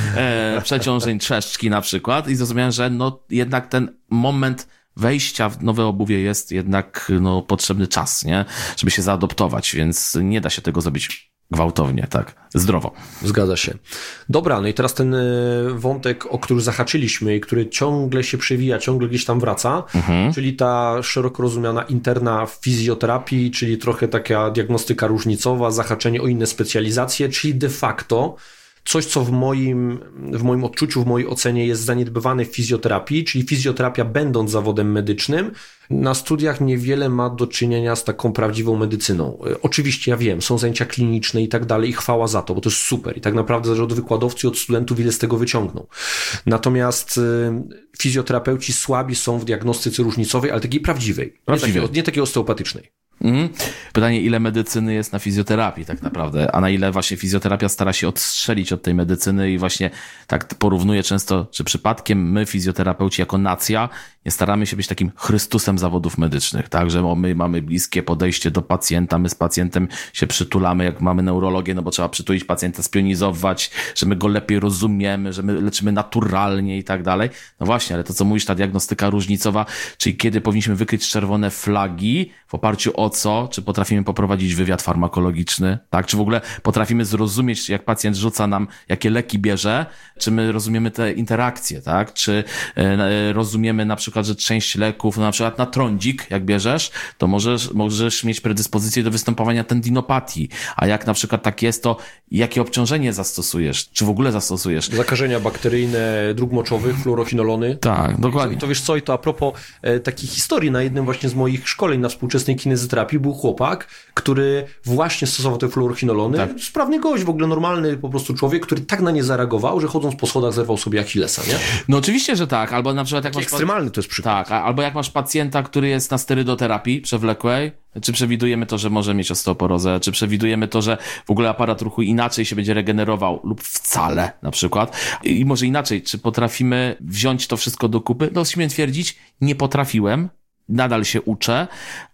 B: e, przeciążeń trzeszczki na przykład i zrozumiałem, że no jednak ten moment wejścia w nowe obuwie jest jednak no, potrzebny czas, nie? Żeby się zaadoptować, więc nie da się tego zrobić gwałtownie, tak, zdrowo.
A: Zgadza się. Dobra, no i teraz ten wątek, o który zahaczyliśmy i który ciągle się przewija, ciągle gdzieś tam wraca, mhm. czyli ta szeroko rozumiana interna fizjoterapii, czyli trochę taka diagnostyka różnicowa, zahaczenie o inne specjalizacje, czyli de facto coś, co w moim, w moim odczuciu, w mojej ocenie jest zaniedbywane w fizjoterapii, czyli fizjoterapia będąc zawodem medycznym, na studiach niewiele ma do czynienia z taką prawdziwą medycyną. Oczywiście ja wiem, są zajęcia kliniczne i tak dalej i chwała za to, bo to jest super i tak naprawdę zależy od wykładowcy i od studentów, ile z tego wyciągną. Natomiast y, fizjoterapeuci słabi są w diagnostyce różnicowej, ale takiej prawdziwej, prawdziwej. Nie, takiej, nie takiej osteopatycznej.
B: Mhm. Pytanie, ile medycyny jest na fizjoterapii tak naprawdę, a na ile właśnie fizjoterapia stara się odstrzelić od tej medycyny i właśnie tak porównuje często, czy przypadkiem my fizjoterapeuci jako nacja nie staramy się być takim Chrystusem zawodów medycznych, tak, że my mamy bliskie podejście do pacjenta, my z pacjentem się przytulamy, jak mamy neurologię, no bo trzeba przytulić pacjenta, spionizować, że my go lepiej rozumiemy, że my leczymy naturalnie i tak dalej. No właśnie, ale to co mówisz, ta diagnostyka różnicowa, czyli kiedy powinniśmy wykryć czerwone flagi, w oparciu o co, czy potrafimy poprowadzić wywiad farmakologiczny, tak, czy w ogóle potrafimy zrozumieć, jak pacjent rzuca nam, jakie leki bierze, czy my rozumiemy te interakcje, tak, czy e, rozumiemy na przykład, że część leków, no na przykład na trądzik, jak bierzesz, to możesz, możesz mieć predyspozycję do występowania tendinopatii, a jak na przykład tak jest, to jakie obciążenie zastosujesz, czy w ogóle zastosujesz?
A: Zakażenia bakteryjne dróg moczowych, fluorochinolony.
B: Tak, dokładnie.
A: I to wiesz co, i to a propos e, takiej historii, na jednym właśnie z moich szkoleń na współczesnej kinezyterapii był chłopak, który właśnie stosował te fluorochinolony, tak. Sprawny gość, w ogóle normalny po prostu człowiek, który tak na nie zareagował, że chodząc po schodach zerwał sobie Achillesa, nie?
B: No oczywiście, że tak, albo na przykład jak masz...
A: Ekstremalny to jest przykład.
B: Tak, albo jak masz pacjenta, który jest na sterydoterapii przewlekłej, czy przewidujemy to, że może mieć osteoporozę, czy przewidujemy to, że w ogóle aparat ruchu inaczej się będzie regenerował lub wcale na przykład. I może inaczej, czy potrafimy wziąć to wszystko do kupy? No śmiem twierdzić, nie potrafiłem, nadal się uczę,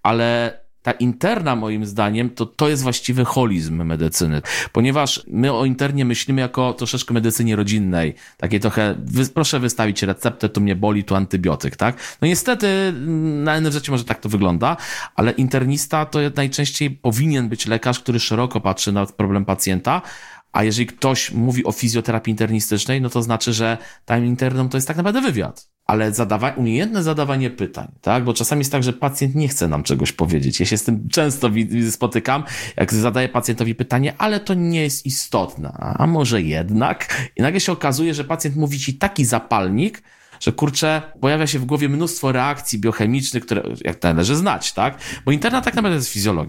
B: ale ta interna moim zdaniem to, to jest właściwy holizm medycyny, ponieważ my o internie myślimy jako troszeczkę medycynie rodzinnej, takie trochę, wy, proszę wystawić receptę, tu mnie boli, tu antybiotyk, tak? No niestety na en ef zecie może tak to wygląda, ale internista to najczęściej powinien być lekarz, który szeroko patrzy na problem pacjenta, a jeżeli ktoś mówi o fizjoterapii internistycznej, no to znaczy, że tam interną to jest tak naprawdę wywiad. Ale zadawa- umiejętne zadawanie pytań, tak? Bo czasami jest tak, że pacjent nie chce nam czegoś powiedzieć. Ja się z tym często spotykam, jak zadaję pacjentowi pytanie, ale to nie jest istotne. A może jednak? I nagle się okazuje, że pacjent mówi ci taki zapalnik, że kurczę, pojawia się w głowie mnóstwo reakcji biochemicznych, które jak należy znać, tak? Bo interna tak naprawdę jest fizjologia.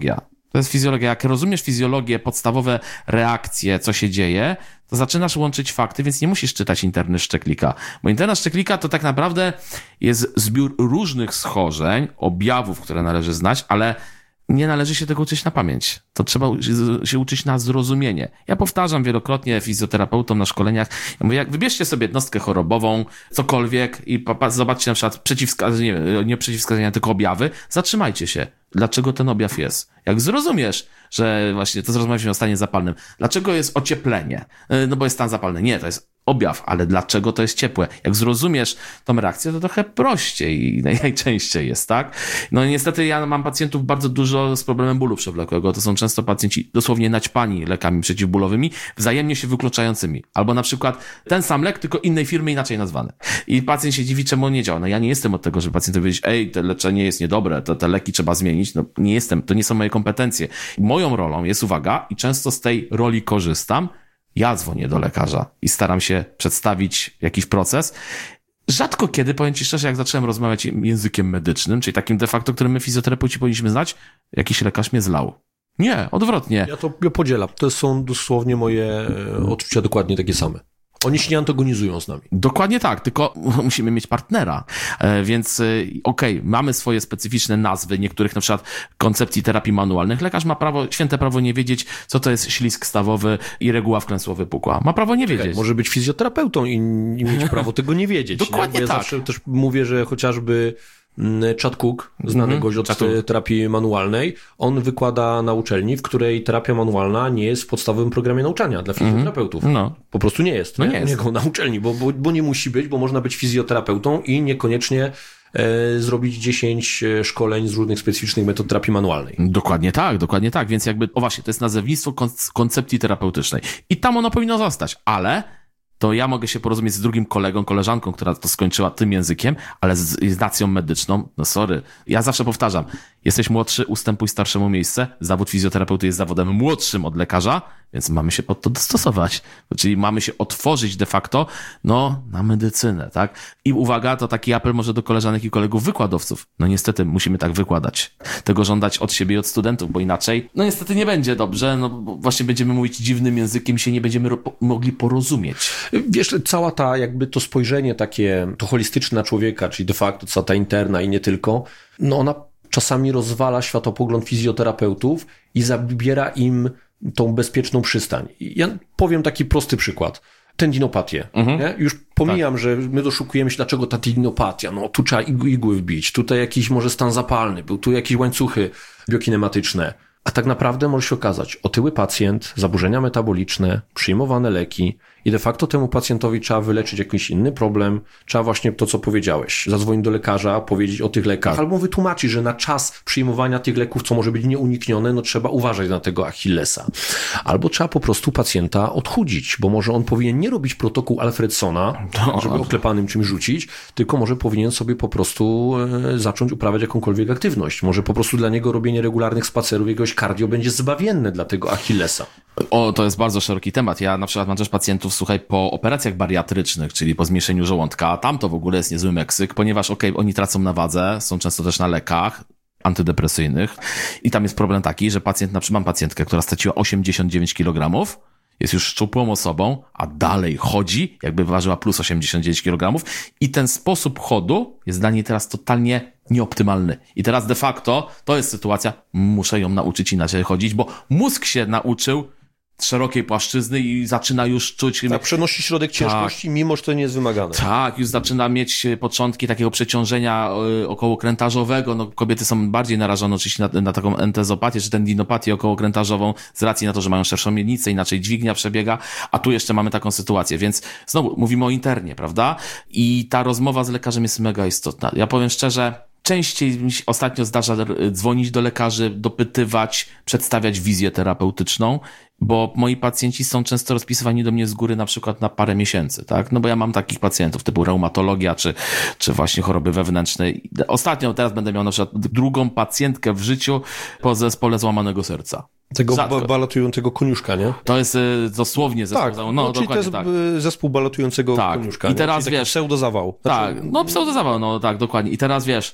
B: To jest fizjologia. Jak rozumiesz fizjologię, podstawowe reakcje, co się dzieje, to zaczynasz łączyć fakty, więc nie musisz czytać internet Szczeklika. Bo internet Szczeklika to tak naprawdę jest zbiór różnych schorzeń, objawów, które należy znać, ale nie należy się tego uczyć na pamięć. To trzeba się uczyć na zrozumienie. Ja powtarzam wielokrotnie fizjoterapeutom na szkoleniach, ja mówię, jak wybierzcie sobie jednostkę chorobową, cokolwiek i zobaczcie na przykład przeciwwskazania, nie, nie przeciwwskazania, tylko objawy, zatrzymajcie się. Dlaczego ten objaw jest? Jak zrozumiesz, że właśnie to zrozumieliśmy o stanie zapalnym. Dlaczego jest ocieplenie? No bo jest stan zapalny. Nie, to jest objaw, ale dlaczego to jest ciepłe? Jak zrozumiesz tą reakcję, to trochę prościej i najczęściej jest, tak? No niestety ja mam pacjentów bardzo dużo z problemem bólu przewlekłego. To są często pacjenci dosłownie naćpani lekami przeciwbólowymi, wzajemnie się wykluczającymi. Albo na przykład ten sam lek, tylko innej firmy inaczej nazwany. I pacjent się dziwi, czemu on nie działa. No ja nie jestem od tego, żeby pacjentowi powiedzieć, ej, to leczenie jest niedobre, to te leki trzeba zmienić. No nie jestem, to nie są moje kompetencje. Moją rolą jest, uwaga, i często z tej roli korzystam, ja dzwonię do lekarza i staram się przedstawić jakiś proces. Rzadko kiedy, powiem ci szczerze, jak zacząłem rozmawiać językiem medycznym, czyli takim de facto, którym my fizjoterapeuci powinniśmy znać, jakiś lekarz mnie zlał. Nie, odwrotnie.
A: Ja to ja podzielam. To są dosłownie moje odczucia dokładnie takie same. Oni się nie antagonizują z nami.
B: Dokładnie tak, tylko musimy mieć partnera. Więc okej, okay, mamy swoje specyficzne nazwy niektórych na przykład koncepcji terapii manualnych. Lekarz ma prawo, święte prawo nie wiedzieć, co to jest ślizg stawowy i reguła wklęsłowy pukła. Ma prawo nie wiedzieć.
A: Czekaj, może być fizjoterapeutą i, i mieć prawo tego nie wiedzieć.
B: Dokładnie
A: nie? Bo ja
B: tak.
A: zawsze też mówię, że chociażby Chad Cook, znany mm-hmm. gość od Chad terapii manualnej, on wykłada na uczelni, w której terapia manualna nie jest w podstawowym programie nauczania dla fizjoterapeutów.
B: Mm-hmm. No.
A: Po prostu nie jest.
B: No
A: nie,
B: nie jest.
A: Nie na uczelni, bo, bo, bo nie musi być, bo można być fizjoterapeutą i niekoniecznie e, zrobić dziesięć szkoleń z różnych specyficznych metod terapii manualnej.
B: Dokładnie tak, dokładnie tak. Więc jakby, o właśnie, to jest nazewnictwo koncepcji terapeutycznej. I tam ono powinno zostać, ale to ja mogę się porozumieć z drugim kolegą, koleżanką, która to skończyła tym językiem, ale z, z nacją medyczną, no sorry. Ja zawsze powtarzam, jesteś młodszy, ustępuj starszemu miejsce, zawód fizjoterapeuty jest zawodem młodszym od lekarza, więc mamy się pod to dostosować. Czyli mamy się otworzyć de facto, no, na medycynę, tak? I uwaga, to taki apel może do koleżanek i kolegów wykładowców. No niestety musimy tak wykładać. Tego żądać od siebie i od studentów, bo inaczej, no niestety nie będzie dobrze, no bo właśnie będziemy mówić dziwnym językiem, się nie będziemy ro- mogli porozumieć.
A: Wiesz, cała ta jakby to spojrzenie takie, to holistyczne na człowieka, czyli de facto cała ta interna i nie tylko, no ona czasami rozwala światopogląd fizjoterapeutów i zabiera im tą bezpieczną przystań. Ja powiem taki prosty przykład. Tendinopatię. Mhm. Nie? Już pomijam, tak. że my doszukujemy się, dlaczego ta tendinopatia. No tu trzeba igły wbić, tutaj jakiś może stan zapalny był, tu jakieś łańcuchy biokinematyczne. A tak naprawdę może się okazać otyły pacjent, zaburzenia metaboliczne, przyjmowane leki i de facto temu pacjentowi trzeba wyleczyć jakiś inny problem, trzeba właśnie to, co powiedziałeś, zadzwonić do lekarza, powiedzieć o tych lekach, albo wytłumaczyć, że na czas przyjmowania tych leków, co może być nieuniknione, no trzeba uważać na tego Achillesa. Albo trzeba po prostu pacjenta odchudzić, bo może on powinien nie robić protokół Alfredsona, no, żeby oklepanym czymś rzucić, tylko może powinien sobie po prostu e, zacząć uprawiać jakąkolwiek aktywność. Może po prostu dla niego robienie regularnych spacerów, jakiegoś cardio będzie zbawienne dla tego Achillesa.
B: O, to jest bardzo szeroki temat. Ja na przykład mam też pacjentów, słuchaj, po operacjach bariatrycznych, czyli po zmniejszeniu żołądka, tam to w ogóle jest niezły Meksyk, ponieważ okej, okay, oni tracą na wadze, są często też na lekach antydepresyjnych i tam jest problem taki, że pacjent, na przykład mam pacjentkę, która straciła osiemdziesiąt dziewięć kilogramów, jest już szczupłą osobą, a dalej chodzi, jakby ważyła plus osiemdziesiąt dziewięć kilogramów i ten sposób chodu jest dla niej teraz totalnie nieoptymalny. I teraz de facto to jest sytuacja, muszę ją nauczyć inaczej chodzić, bo mózg się nauczył szerokiej płaszczyzny i zaczyna już czuć...
A: Tak, przenosi środek ciężkości, tak. Mimo że to nie jest wymagane.
B: Tak, już zaczyna mieć początki takiego przeciążenia okołokrętarzowego. No, kobiety są bardziej narażone oczywiście na, na taką entezopatię, czy tendinopatię okołokrętarzową z racji na to, że mają szerszą miednicę, inaczej dźwignia przebiega, a tu jeszcze mamy taką sytuację, więc znowu mówimy o internie, prawda? I ta rozmowa z lekarzem jest mega istotna. Ja powiem szczerze, częściej mi się ostatnio zdarza dzwonić do lekarzy, dopytywać, przedstawiać wizję terapeutyczną, bo moi pacjenci są często rozpisywani do mnie z góry na przykład na parę miesięcy, tak? No bo ja mam takich pacjentów typu reumatologia, czy, czy właśnie choroby wewnętrzne. Ostatnio teraz będę miał na przykład drugą pacjentkę w życiu po zespole złamanego serca.
A: Tego ba- balatującego koniuszka, nie?
B: To jest y, dosłownie zespół.
A: Tak,
B: no,
A: no czyli to jest
B: tak.
A: zespół balatującego
B: tak.
A: koniuszka.
B: I teraz
A: nie?
B: wiesz...
A: Pseudozawał.
B: Znaczy, tak, no pseudozawał, no tak, dokładnie. I teraz wiesz,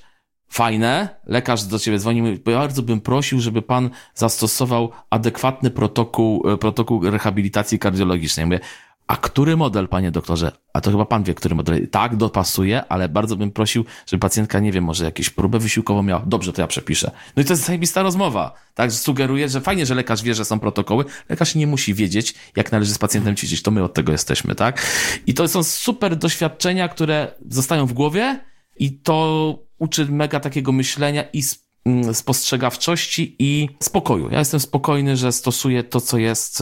B: fajne, lekarz do ciebie dzwoni, mówi, bardzo bym prosił, żeby pan zastosował adekwatny protokół, protokół rehabilitacji kardiologicznej. Mówię, a który model, panie doktorze? A to chyba pan wie, który model. Tak, dopasuje, ale bardzo bym prosił, żeby pacjentka, nie wiem, może jakąś próbę wysiłkową miała. Dobrze, to ja przepiszę. No i to jest zajebista rozmowa. Tak, sugeruję, że fajnie, że lekarz wie, że są protokoły. Lekarz nie musi wiedzieć, jak należy z pacjentem ćwiczyć. To my od tego jesteśmy, tak? I to są super doświadczenia, które zostają w głowie i to uczy mega takiego myślenia i spostrzegawczości i spokoju. Ja jestem spokojny, że stosuję to, co jest,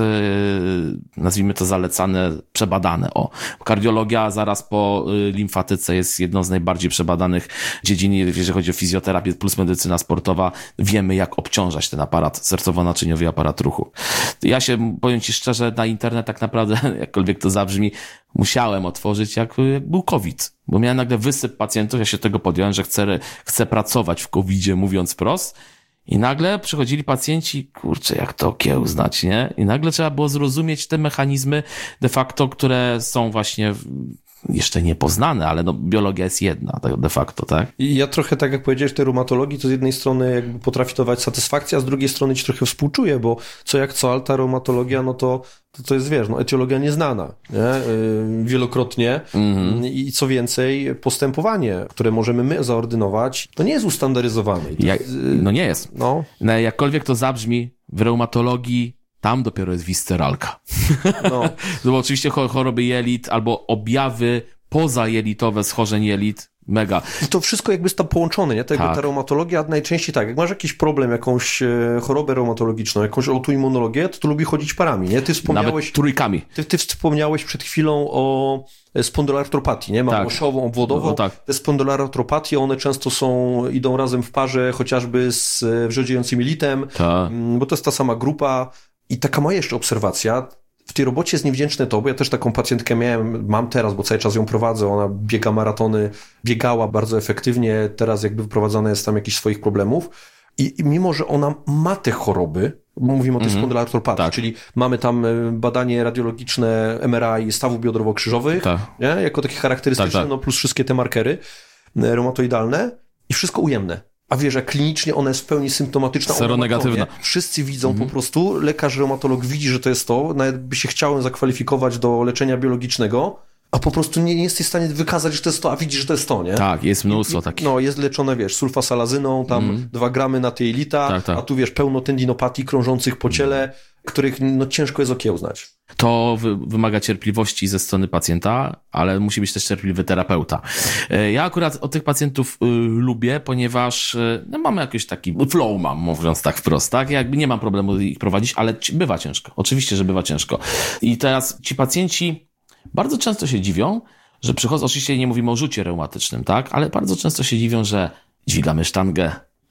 B: nazwijmy to zalecane, przebadane. O, kardiologia zaraz po limfatyce jest jedną z najbardziej przebadanych dziedzin, jeżeli chodzi o fizjoterapię plus medycyna sportowa. Wiemy, jak obciążać ten aparat sercowo-naczyniowy, aparat ruchu. Ja się, powiem ci szczerze, na internet tak naprawdę, jakkolwiek to zabrzmi, musiałem otworzyć, jak, jak był COVID, bo miałem nagle wysyp pacjentów, ja się tego podjąłem, że chcę, chcę pracować w kowidzie, mówiąc wprost, i nagle przychodzili pacjenci, kurczę, jak to okiełznać, nie? I nagle trzeba było zrozumieć te mechanizmy de facto, które są właśnie jeszcze niepoznane, ale no, biologia jest jedna de facto, tak?
A: I ja trochę, tak jak powiedziałeś, tej reumatologii, to z jednej strony jakby potrafi to dawać satysfakcję, a z drugiej strony ci trochę współczuję, bo co jak co, ale ta reumatologia, no to to, to jest, wiesz, no, etiologia nieznana, nie? Yy, wielokrotnie mm-hmm. i co więcej, postępowanie, które możemy my zaordynować, to nie jest ustandaryzowane.
B: Ja, no nie jest. No. No, jakkolwiek to zabrzmi, w reumatologii tam dopiero jest wisceralka. No. No bo oczywiście choroby jelit albo objawy pozajelitowe schorzeń jelit, mega.
A: I to wszystko jakby jest tam połączone, nie? Ta, tak. ta reumatologia najczęściej tak, jak masz jakiś problem, jakąś chorobę reumatologiczną, jakąś autoimmunologię, to tu lubi chodzić parami, nie? Ty wspomniałeś...
B: Nawet trójkami.
A: Ty, ty wspomniałeś przed chwilą o spondylartropatii, nie? Mamy tak. osiową, obwodową. No, tak. Te spondylartropatie, one często są, idą razem w parze, chociażby z wrzodziejącym jelitem, tak. bo to jest ta sama grupa. I taka moja jeszcze obserwacja, w tej robocie jest niewdzięczne to, bo ja też taką pacjentkę miałem, mam teraz, bo cały czas ją prowadzę, ona biega maratony, biegała bardzo efektywnie, teraz jakby wyprowadzana jest tam jakichś swoich problemów i, i mimo, że ona ma te choroby, mówimy o tej mm-hmm. spondylartropatii, tak. czyli mamy tam badanie radiologiczne M R I stawów biodrowo-krzyżowych, tak. nie? Jako takie charakterystyczne, tak, tak. no plus wszystkie te markery reumatoidalne i wszystko ujemne. A wiesz, że klinicznie ona jest w pełni symptomatyczna.
B: Seronegatywna.
A: Wszyscy widzą mm-hmm. po prostu, lekarz reumatolog widzi, że to jest to, nawet by się chciałem zakwalifikować do leczenia biologicznego, a po prostu nie, nie jesteś w stanie wykazać, że to jest to, a widzisz, że to jest to, nie?
B: Tak, jest mnóstwo takich.
A: No, jest leczone, wiesz, sulfasalazyną, tam mm. dwa gramy na tej lita, tak, tak. a tu, wiesz, pełno tendinopatii krążących po ciele, których, no, ciężko jest okiełznać.
B: To wy, wymaga cierpliwości ze strony pacjenta, ale musi być też cierpliwy terapeuta. Ja akurat od tych pacjentów y, lubię, ponieważ y, no, mamy jakiś taki flow, mam, mówiąc tak wprost, tak? Ja jakby nie mam problemu ich prowadzić, ale bywa ciężko. Oczywiście, że bywa ciężko. I teraz ci pacjenci bardzo często się dziwią, że przychodzą, oczywiście nie mówimy o rzucie reumatycznym, tak? Ale bardzo często się dziwią, że dźwigamy sztangę,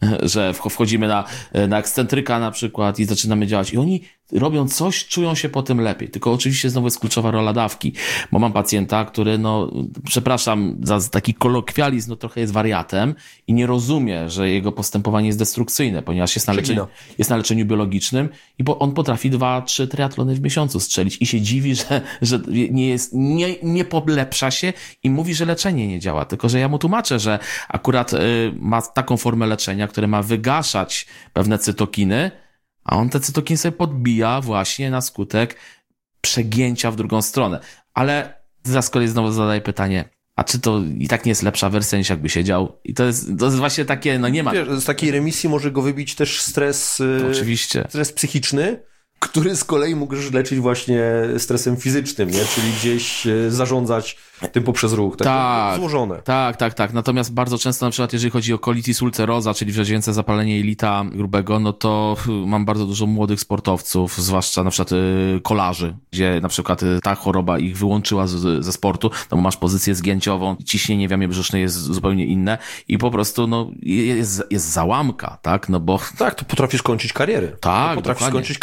B: że wchodzimy na, na ekscentryka na przykład i zaczynamy działać i oni robią coś, czują się po tym lepiej. Tylko oczywiście znowu jest kluczowa rola dawki, bo mam pacjenta, który, no, przepraszam za taki kolokwializm, no trochę jest wariatem i nie rozumie, że jego postępowanie jest destrukcyjne, ponieważ jest na leczeniu, jest na leczeniu biologicznym i bo on potrafi dwa, trzy triatlony w miesiącu strzelić i się dziwi, że, że nie jest, nie, nie polepsza się i mówi, że leczenie nie działa. Tylko że ja mu tłumaczę, że akurat y, ma taką formę leczenia, które ma wygaszać pewne cytokiny, a on te cytokiny sobie podbija właśnie na skutek przegięcia w drugą stronę. Ale zaraz z kolei znowu zadaję pytanie, a czy to i tak nie jest lepsza wersja niż jakby siedział? I to jest, to jest właśnie takie, no nie ma.
A: Wiesz, z takiej remisji może go wybić też stres,
B: oczywiście.
A: Stres psychiczny, który z kolei mógł leczyć właśnie stresem fizycznym, nie? Czyli gdzieś zarządzać tym poprzez ruch. Tak, tak, złożone.
B: Tak, tak, tak. Natomiast bardzo często na przykład jeżeli chodzi o colitis ulcerosa, czyli wrzodziejące zapalenie jelita grubego, no to mam bardzo dużo młodych sportowców, zwłaszcza na przykład y, kolarzy, gdzie na przykład y, ta choroba ich wyłączyła z, ze sportu, no bo masz pozycję zgięciową, ciśnienie w jamie brzusznej jest zupełnie inne i po prostu no jest, jest załamka, tak? No bo...
A: Tak, to potrafisz kończyć kariery.
B: Tak,
A: to potrafisz
B: dokładnie.
A: skończyć kariery i to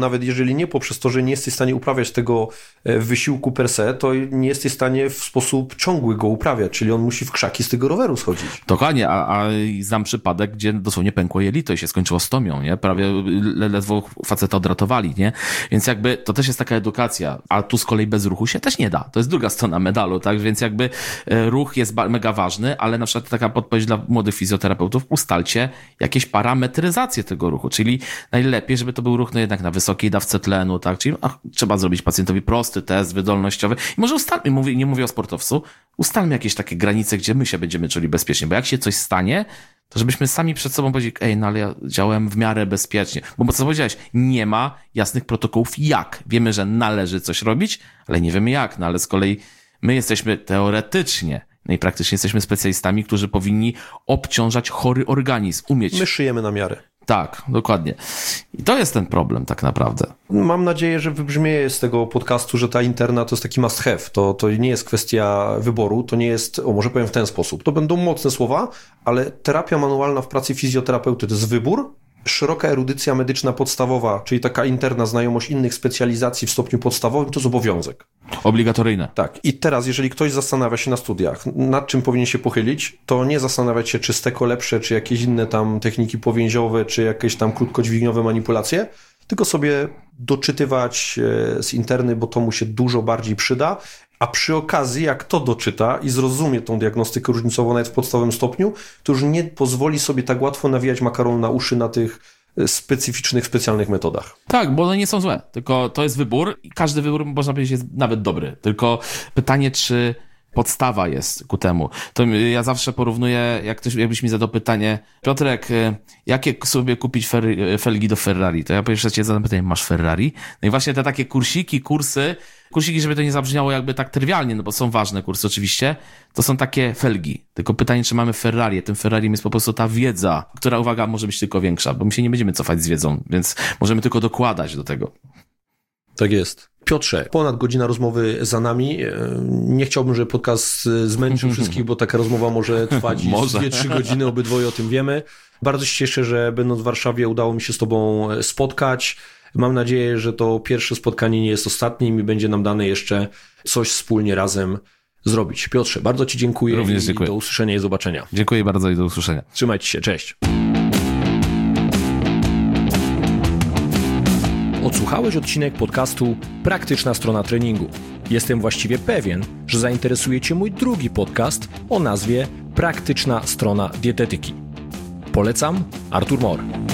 A: nawet jeżeli nie poprzez to, że nie jesteś w stanie uprawiać tego wysiłku per se, to nie jesteś w stanie w sposób ciągły go uprawiać, czyli on musi w krzaki z tego roweru schodzić.
B: Dokładnie, a, a znam przypadek, gdzie dosłownie pękło jelito i się skończyło stomią, nie? Prawie ledwo faceta odratowali, nie? Więc jakby to też jest taka edukacja, a tu z kolei bez ruchu się też nie da. To jest druga strona medalu, tak? Więc jakby ruch jest mega ważny, ale na przykład taka podpowiedź dla młodych fizjoterapeutów, ustalcie jakieś parametryzację tego ruchu, czyli najlepiej, żeby to był ruch no jednak na wysokiej dawce tlenu, tak? Czyli ach, trzeba zrobić pacjentowi prosty test wydolnościowy i może ustalmy, mówię, nie mówię o sportowcu, ustalmy jakieś takie granice, gdzie my się będziemy czuli bezpiecznie, bo jak się coś stanie, to żebyśmy sami przed sobą powiedzieli, ej, no ale ja działałem w miarę bezpiecznie. Bo, bo co powiedziałeś, nie ma jasnych protokołów jak. Wiemy, że należy coś robić, ale nie wiemy jak. No ale z kolei my jesteśmy teoretycznie, no i praktycznie jesteśmy specjalistami, którzy powinni obciążać chory organizm, umieć.
A: My szyjemy na miarę.
B: Tak, dokładnie. I to jest ten problem tak naprawdę.
A: Mam nadzieję, że wybrzmieje z tego podcastu, że ta interna to jest taki must have. To, to nie jest kwestia wyboru, to nie jest, o może powiem w ten sposób, to będą mocne słowa, ale terapia manualna w pracy fizjoterapeuty to jest wybór, szeroka erudycja medyczna podstawowa, czyli taka interna znajomość innych specjalizacji w stopniu podstawowym, to jest obowiązek.
B: Obligatoryjne.
A: Tak. I teraz, jeżeli ktoś zastanawia się na studiach, nad czym powinien się pochylić, to nie zastanawiać się, czy steko lepsze, czy jakieś inne tam techniki powięziowe, czy jakieś tam krótkodźwigniowe manipulacje, tylko sobie doczytywać z interny, bo to mu się dużo bardziej przyda, a przy okazji, jak to doczyta i zrozumie tą diagnostykę różnicową nawet w podstawowym stopniu, to już nie pozwoli sobie tak łatwo nawijać makaronu na uszy na tych specyficznych, specjalnych metodach.
B: Tak, bo one nie są złe, tylko to jest wybór i każdy wybór, można powiedzieć, jest nawet dobry. Tylko pytanie, czy podstawa jest ku temu. To ja zawsze porównuję, jak ktoś, jakbyś mi zadał pytanie, Piotrek, jakie sobie kupić fer- felgi do Ferrari? To ja pierwsze cię zadam pytanie, masz Ferrari? No i właśnie te takie kursiki, kursy, kursiki, żeby to nie zabrzmiało jakby tak trywialnie, no bo są ważne kursy oczywiście, to są takie felgi. Tylko pytanie, czy mamy Ferrari? Tym Ferrari jest po prostu ta wiedza, która, uwaga, może być tylko większa, bo my się nie będziemy cofać z wiedzą, więc możemy tylko dokładać do tego.
A: Tak jest. Piotrze, ponad godzina rozmowy za nami. Nie chciałbym, żeby podcast zmęczył wszystkich, bo taka rozmowa może trwać dwie trzy godziny, obydwoje o tym wiemy. Bardzo się cieszę, że będąc w Warszawie udało mi się z tobą spotkać. Mam nadzieję, że to pierwsze spotkanie nie jest ostatnim i będzie nam dane jeszcze coś wspólnie razem zrobić. Piotrze, bardzo ci dziękuję.
B: Również
A: i
B: dziękuję.
A: Do usłyszenia i zobaczenia.
B: Dziękuję bardzo i do usłyszenia.
A: Trzymajcie się, cześć. Odsłuchałeś odcinek podcastu Praktyczna strona treningu. Jestem właściwie pewien, że zainteresuje cię mój drugi podcast o nazwie Praktyczna strona dietetyki. Polecam, Artur Mor.